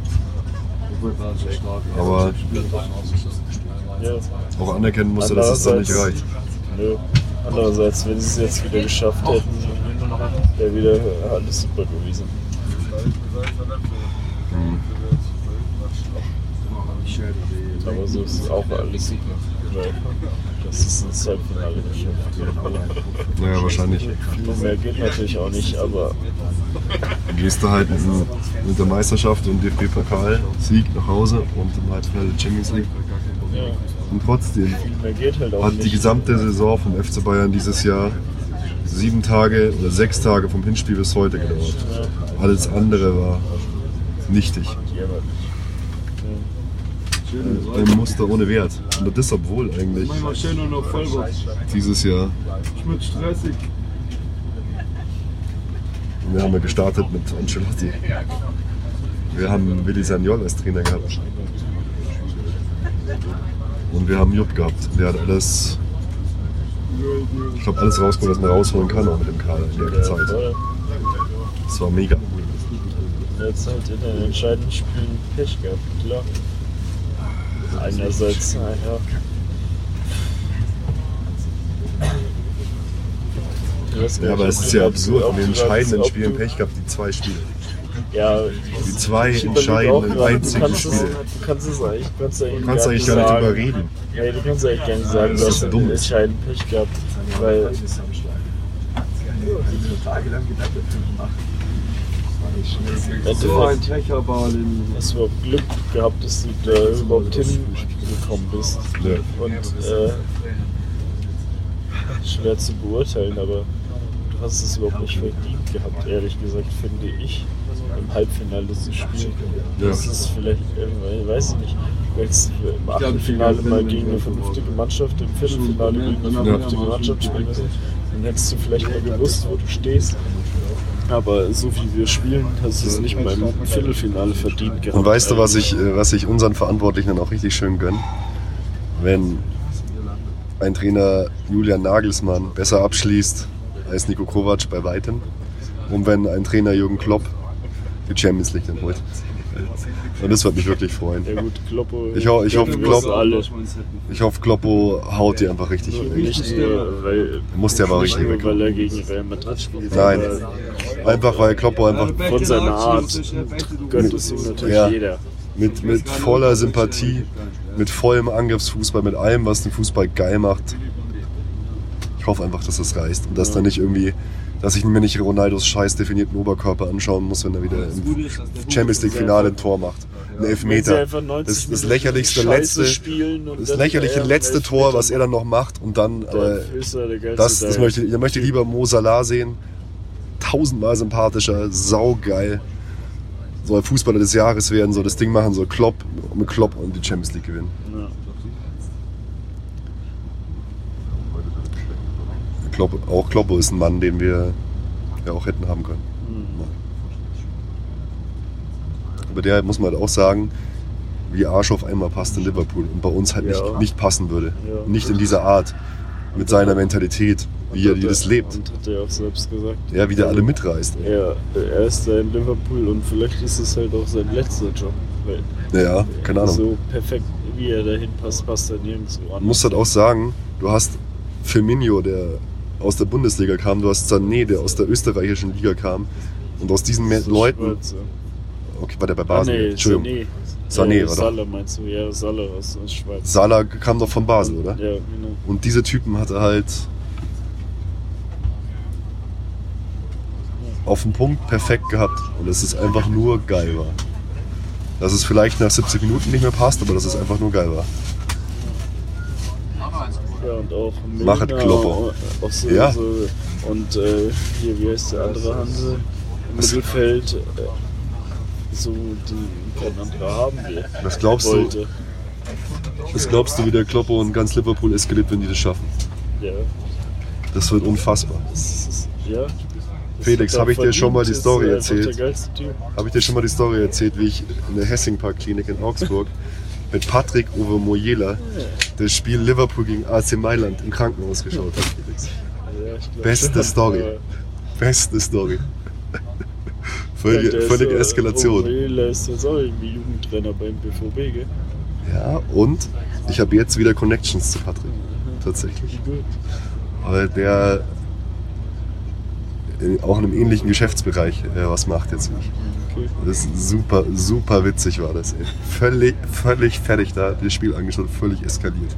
Aber Ja. auch anerkennen musste, dass es dann nicht reicht. Nö. Andererseits, wenn sie es jetzt wieder geschafft hätten, wäre wieder alles super gewesen. Hm. Aber so ist auch alles super. Weil das ist ins Halbfinale geschafft. Naja, wahrscheinlich. Viel mehr geht natürlich auch nicht, aber Gehst du halt mit, mit der Meisterschaft und D F B-Pokal-Sieg nach Hause und im Halbfinale der Champions League. ja, Und trotzdem viel mehr geht halt auch hat nicht. die gesamte Saison vom F C Bayern dieses Jahr sieben Tage oder sechs Tage vom Hinspiel bis heute gedauert. Alles andere war nichtig. Ein Muster ohne Wert. Und das obwohl eigentlich Manchmal schön und noch Vollbox. dieses Jahr, Schmidt stressig. wir haben ja gestartet mit Ancelotti. Wir haben Willi Sagnol als Trainer gehabt. Und wir haben Jupp gehabt. Der hat alles, ich glaube, alles rausgeholt, was man rausholen kann, auch mit dem Kader in der Zeit. Das war mega. Jetzt halt in den entscheidenden Spielen Pech gehabt, klar. Einerseits, naja. Ja, aber es ist ja absurd, in den entscheidenden Spielen Pech gehabt, die zwei Spiele. Ja, Die zwei ich überlege entscheidenden, auch gerade, einzigen du kannst es, Spiele. du kannst es eigentlich, du kannst eigentlich, Du kannst eigentlich gar nicht sagen. drüber reden. Ja, du kannst eigentlich gar nicht sagen, Das du ist hast dumm. entscheidend Pech gehabt, weil So ein Techerbahn. hast du überhaupt Glück gehabt, dass du da überhaupt hingekommen bist. Ja. Und äh, schwer zu beurteilen, aber du hast es überhaupt nicht verdient gehabt, ehrlich gesagt, finde ich, im Halbfinale zu spielen. Ja. Das ist vielleicht, äh, weiß ich nicht, wenn es im Achtelfinale mal gegen eine vernünftige Mannschaft, im Viertelfinale gegen eine vernünftige Mannschaft spielen müssen, dann hättest du vielleicht mal gewusst, wo du stehst. Aber so wie wir spielen, hast du es nicht mal im Viertelfinale verdient gehabt. Und weißt du, was ich, äh, was ich unseren Verantwortlichen dann auch richtig schön gönne? Wenn ein Trainer Julian Nagelsmann besser abschließt als Niko Kovac bei weitem und wenn ein Trainer Jürgen Klopp die Champions League dann holt. Und das wird mich wirklich freuen. Ja gut, Kloppo. Ich, ho ich hoffe, wir Klopp, alle. ich hoffe, Kloppo haut die einfach richtig weg. Nicht nur, weil, Muss der aber nicht richtig nur, weg. weil er gegen Real Madrid spielt. Nein, aber einfach weil Kloppo einfach von seiner Art gönnt es ihm natürlich Ja. jeder. mit, mit voller Sympathie mit vollem Angriffsfußball, mit allem, was den Fußball geil macht. Ich hoffe einfach, dass das reicht und dass ja. dann nicht irgendwie, dass ich mir nicht Ronaldos scheiß definierten Oberkörper anschauen muss, wenn er wieder im Champions League Finale ein Tor macht. Ein Elfmeter. Das, das lächerlichste letzte, das lächerliche letzte Tor, was er dann noch macht und dann, äh, das, das möchte ich, ich möchte lieber Mo Salah sehen. Tausendmal sympathischer, saugeil. Soll Fußballer des Jahres werden, soll das Ding machen, soll Klopp mit Klopp und die Champions League gewinnen. Ja. Klopp, auch Kloppo ist ein Mann, den wir ja auch hätten haben können. Mhm. Aber der muss man halt auch sagen, wie Arsch auf einmal passt in Liverpool und bei uns halt ja. nicht, nicht passen würde. Ja. Nicht in dieser Art, mit seiner Mentalität, wie er die das lebt. Und hat er auch selbst gesagt. Ja, wie der alle mitreißt. Ja, er ist da in Liverpool und vielleicht ist es halt auch sein letzter Job. Weil ja, keine Ahnung. So perfekt, wie er dahin passt, passt er nirgendwo an. Du musst halt auch sagen, du hast Firmino, der aus der Bundesliga kam, du hast Sané, der aus der österreichischen Liga kam und aus diesen Leuten... Okay, war der bei Basel? Ah, nee, Entschuldigung. Sané. Sané, ja, oder? Salah meinst du? Ja, Salah aus, aus Schweiz. Salah kam doch von Basel, oder? Ja, genau. Und diese Typen hat er halt auf den Punkt perfekt gehabt und es ist einfach nur geil war. Dass es vielleicht nach siebzig Minuten nicht mehr passt, aber dass es einfach nur geil war. Ja, und auch Machet Klopper. Auch so, ja. so, und äh, hier, wie heißt der andere Hansel? Im Mittelfeld. Äh, so, die kein anderer haben will. Was glaubst wollte. du? Was glaubst du, wie der Kloppo und ganz Liverpool eskaliert, wenn die das schaffen? Ja. Das wird unfassbar. Das ist, ja. Felix, habe ich dir schon mal die Story erzählt? Habe ich dir schon mal die Story erzählt, wie ich in der Hessingpark-Klinik in Augsburg mit Patrick Uwe Mojela das Spiel Liverpool gegen A C Mailand im Krankenhaus geschaut habe, Felix. Ja, ich glaub, Beste Story. Ja. Beste Story. Völlige, ja, völlige ist, Eskalation. Mojela ist jetzt auch irgendwie Jugendtrainer beim B V B, gell? Ja, und ich habe jetzt wieder Connections zu Patrick. Mhm. Tatsächlich. Gut. Weil der auch in einem ähnlichen Geschäftsbereich äh, was macht jetzt nicht. Okay. Das ist super, super witzig war das. Ey. Völlig, völlig fertig da, das Spiel angeschaut, völlig eskaliert.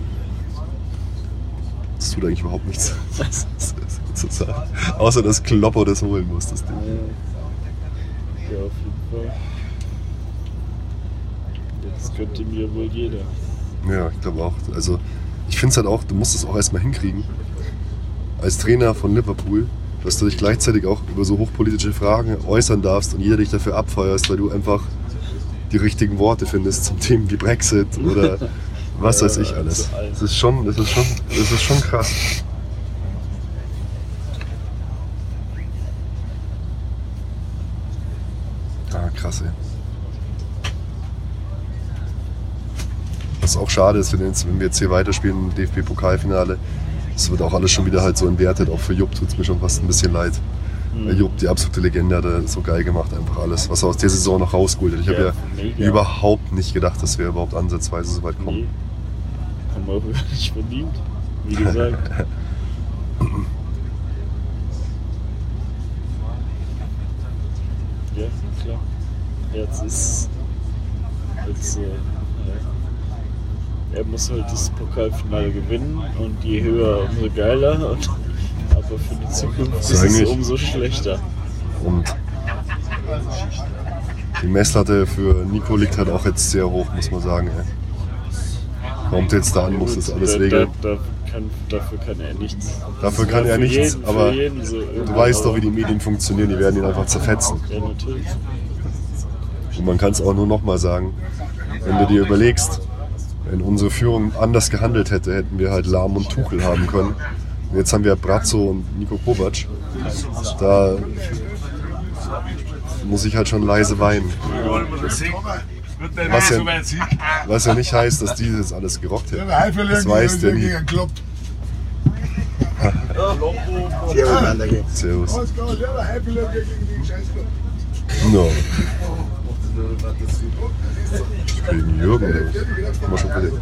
Das tut eigentlich überhaupt nichts zu sagen. Außer dass Kloppo das holen muss, das Ding. Ja, auf jeden Fall. Das könnte mir wohl jeder. Ja, ich glaube auch. Also ich finde es halt auch, du musst es auch erstmal hinkriegen. Als Trainer von Liverpool, dass du dich gleichzeitig auch über so hochpolitische Fragen äußern darfst und jeder dich dafür abfeuerst, weil du einfach die richtigen Worte findest zum Thema wie Brexit oder was weiß ich alles. Das ist schon, das ist schon, das ist schon krass. Ah, krass, ey. Was auch schade ist, wenn wir jetzt hier weiterspielen im D F B-Pokalfinale, das wird auch alles schon wieder halt so entwertet. Auch für Jupp tut es mir schon fast ein bisschen leid. Mhm. Weil Jupp, die absolute Legende, hat er so geil gemacht, einfach alles, was er aus der Saison noch rausgeholt hat. Ich ja, habe ja überhaupt nicht gedacht, dass wir überhaupt ansatzweise so weit kommen. Nee. Haben wir auch gar nicht verdient, wie gesagt. Ja, klar. Jetzt ist. Jetzt, äh, er muss halt das Pokalfinale gewinnen und je höher, umso geiler. Und, aber für die Zukunft ist es umso schlechter. Und die Messlatte für Nico liegt halt auch jetzt sehr hoch, muss man sagen. Ey. Kommt jetzt da an, muss das alles da, regeln. Da, da kann, dafür kann er nichts. Dafür kann er nichts, jeden, aber so du weißt doch, wie die Medien funktionieren, die werden ihn einfach zerfetzen. Ja, natürlich. Und man kann es auch nur nochmal sagen, wenn du dir überlegst, wenn unsere Führung anders gehandelt hätte, hätten wir halt Lahm und Tuchel haben können. Und jetzt haben wir Brazzo und Niko Kovac. Da muss ich halt schon leise weinen. Was ja, was ja nicht heißt, dass die das alles gerockt hätten. Das weiß der nie. Servus. No. Wegen Jürgen, das kann man schon verlieren.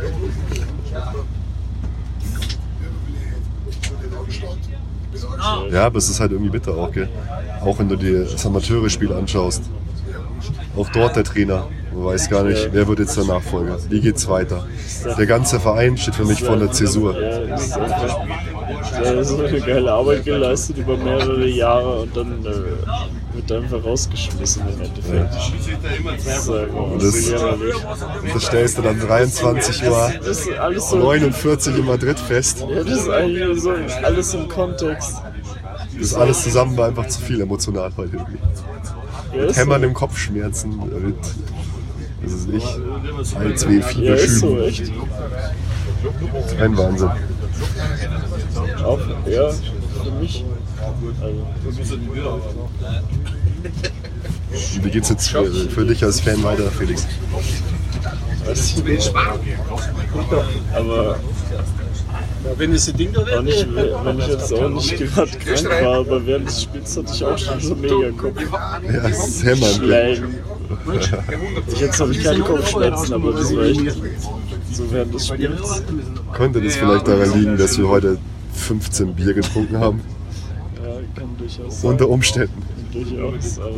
Ja, aber es ist halt irgendwie bitter auch, gell? Auch wenn du dir das Amateure-Spiel anschaust. Auch dort der Trainer. Man weiß gar nicht, wer wird jetzt der Nachfolger. Wie geht's weiter? Der ganze Verein steht für mich vor der Zäsur. Ja, das ist einfach, da ist so eine geile Arbeit geleistet über mehrere Jahre und dann äh, wird einfach rausgeschmissen im Endeffekt. Das ist einfach Und das, das stellst du dann dreiundzwanzig Uhr neunundvierzig in Madrid fest. Ja, das ist eigentlich so alles im Kontext. Das alles zusammen war einfach zu viel emotional heute irgendwie. Ja, mit Hämmern so. Im Kopfschmerzen, mit, das ist ich, ein, zwei, vier Ja, ist so, Schüben. echt. Ein Wahnsinn. Auch, ja, für mich. Also. Wie geht's jetzt für, für dich als Fan weiter, Felix? Weiß ich nicht. Aber wenn ich, auch nicht, wenn ich jetzt auch nicht gerade krank war, aber während des Spiels hatte ich auch schon so mega Kopf. Ja, das ist Hämmern. Jetzt habe ich keine Kopfschmerzen, aber das war echt so während des Spiels. Könnte das vielleicht daran liegen, dass wir heute fünfzehn Bier getrunken haben? Ja, kann durchaus sein. Unter Umständen. Durchaus, aber...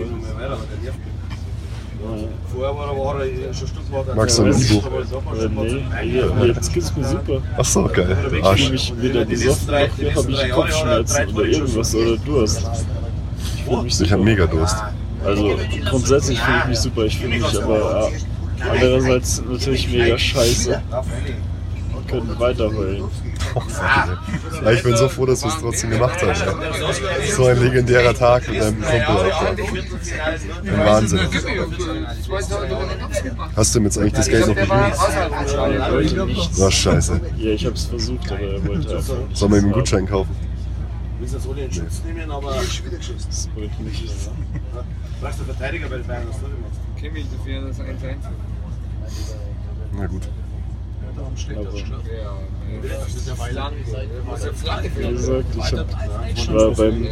Magst du ein Ibu? Äh, nee, jetzt geht's mir super. Ach so, geil. Ich Arsch. fühle mich weder besoffen, noch habe ich Kopfschmerzen oder irgendwas oder Durst. Ich fühle mich super. Ich habe mega Durst. Also grundsätzlich fühle ich mich super, ich fühle mich aber ja, andererseits natürlich mega scheiße. Wir können weiter heulen. Ja, ich bin so froh, dass wir es trotzdem gemacht haben. Ja. So ein legendärer Tag mit deinem Kumpel auch. Ein Wahnsinn. Hast du ihm jetzt eigentlich das Geld noch gegeben? Er wollte nichts. Ach, scheiße. Ja, ich habe es versucht, aber er wollte einfach. Sollen wir ihm einen Gutschein kaufen? Willst du das ohne in Schutz nehmen, aber... Das wollte nicht. Brauchst du Verteidiger bei den Bayern, was du machst? Kimi, dafür das eins eins. Na gut. Wie gesagt, ich, hab, ich war beim,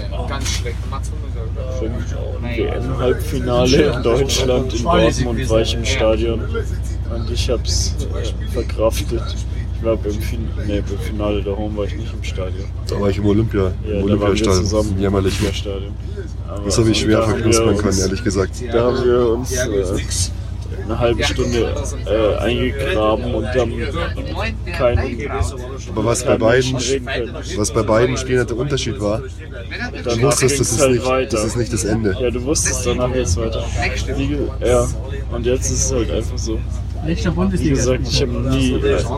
beim W M-Halbfinale in Deutschland in Dortmund, war ich im Stadion und ich habe es äh, verkraftet. Ich war beim, fin nee, beim Finale der Home war ich nicht im Stadion. Da war ich im Olympia, ja, im Olympiastadion. Jämmerlich. Das habe ich schwer verknuspern können, ehrlich gesagt. Da haben wir uns äh, eine halbe Stunde äh, eingegraben und haben keinen. Aber was bei beiden, was bei beiden Spielen halt der Unterschied war, du wusstest, das ist, halt nicht, das ist nicht das Ende. Ja, du wusstest, danach geht's weiter. Wie, ja, und jetzt ist es halt einfach so. Wie gesagt, ich habe nie, äh, also,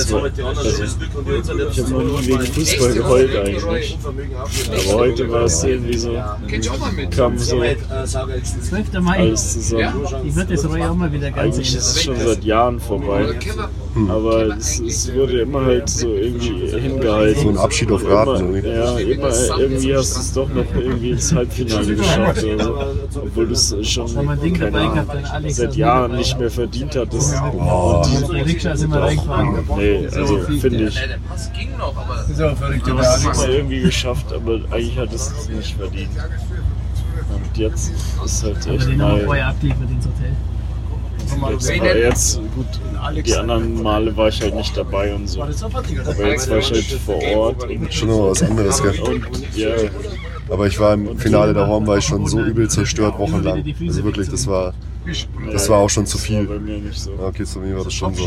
ich habe noch nie wegen Fußball geheult eigentlich. Aber heute war es irgendwie so, kam so alles zusammen. Eigentlich ist es schon seit Jahren vorbei. Hm. Aber es, es wurde immer halt so irgendwie hingehalten. So ein Abschied auf Raten. Immer, ja, immer, irgendwie hast du es doch noch irgendwie ins Halbfinale geschafft. Also, obwohl du es schon keine Ahnung, seit Jahren nicht mehr verdient hattest. Oh. Nee, also finde ich. Du hast es immer irgendwie geschafft, aber eigentlich hat es nicht verdient. Und jetzt ist halt echt mal... Jetzt, aber jetzt, gut, die anderen Male war ich halt nicht dabei und so. Aber jetzt war ich halt vor Ort. Schon noch was anderes, gell? Und, ja. Aber ich war im Finale der Horn, war ich schon so übel zerstört, wochenlang. Also wirklich, das war, das war auch schon zu viel. Bei mir nicht so. Okay, zu mir war das schon so.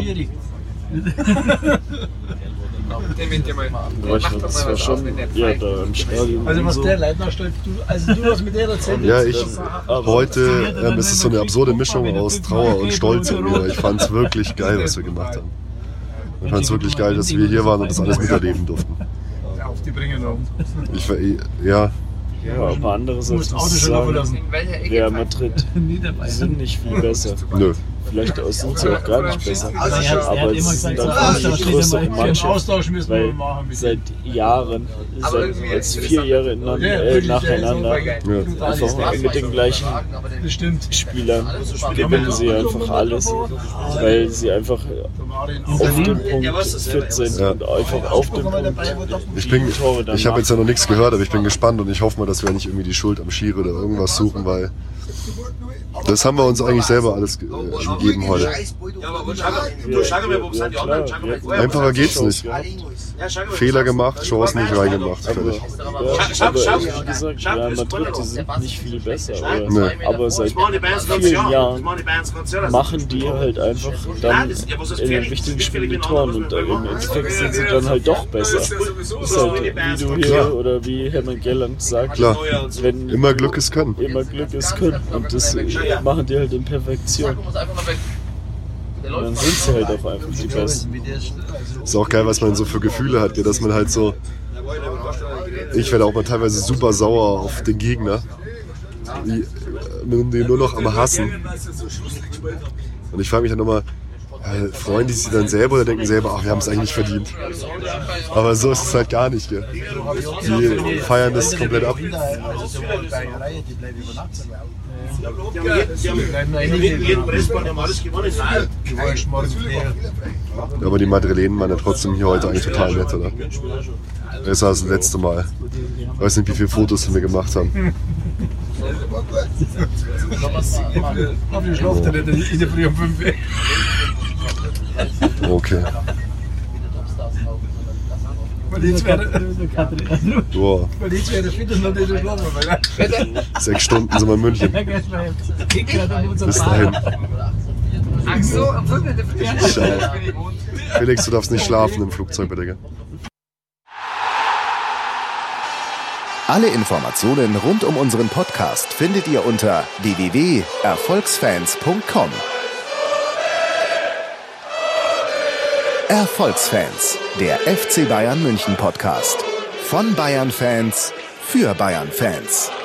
Das war schon, ja, da im Stadion. Also was der Leitner stellt, du, also du hast mit der erzählt. Ja, ich, heute ähm, ist es so eine absurde Mischung aus Trauer und Stolz in mir. Ich fand es wirklich geil, was wir gemacht haben. Ich fand es wirklich geil, dass wir hier waren und das alles miterleben durften. Ich war, ja. Ja, aber andererseits muss ich sagen, Real Madrid sind nicht viel besser. Nö. Vielleicht sind sie auch gar nicht besser. Aber es sind einfach die größere Mannschaft. Weil seit Jahren, seit jetzt vier Jahre äh, nacheinander, ja. einfach mit den gleichen Spielern gewinnen sie einfach alles. Weil sie einfach auf dem Punkt fit sind ja. und einfach auf dem Punkt ich bin, ich habe jetzt ja noch nichts gehört, aber ich bin gespannt und ich hoffe mal, dass wir nicht irgendwie die Schuld am Schiri oder irgendwas suchen, weil das haben wir uns eigentlich selber alles ge äh, gegeben heute. Einfacher geht's nicht. Fehler gemacht, Chancen nicht reingemacht. Fertig. Ja, aber wie gesagt, Real Madrid, die sind nicht viel besser. Oder? Nee. Aber seit vielen Jahren machen die halt einfach dann in den wichtigen Spielen die Toren und im Endeffekt sind sie dann halt doch besser. Das ist halt, wie du hier Klar. oder wie Hermann Gerland sagt, Klar. wenn immer Glück ist Können. Immer Glück ist Können. Und das machen die halt in Perfektion. Und dann sind sie halt auch einfach die Besten. Ist auch geil, was man so für Gefühle hat, dass man halt so. Ich werde auch mal teilweise super sauer auf den Gegner. Die, die nur noch am Hassen. Und ich frage mich dann nochmal, äh, freuen die sich dann selber oder denken selber, ach, wir haben es eigentlich nicht verdient. Aber so ist es halt gar nicht, gell? Die feiern das komplett ab. Aber die Madrilenen waren ja trotzdem hier heute eigentlich total nett, oder? Besser als das letzte Mal. Ich weiß nicht, wie viele Fotos wir gemacht haben. Oh. Okay. Boah. Sechs Stunden sind wir in München. Bis dahin. Ciao. Felix, du darfst nicht schlafen im Flugzeug, bitte, gell? Alle Informationen rund um unseren Podcast findet ihr unter w w w punkt erfolgsfans punkt com. Erfolgsfans, der F C Bayern München Podcast. Von Bayern Fans für Bayern Fans.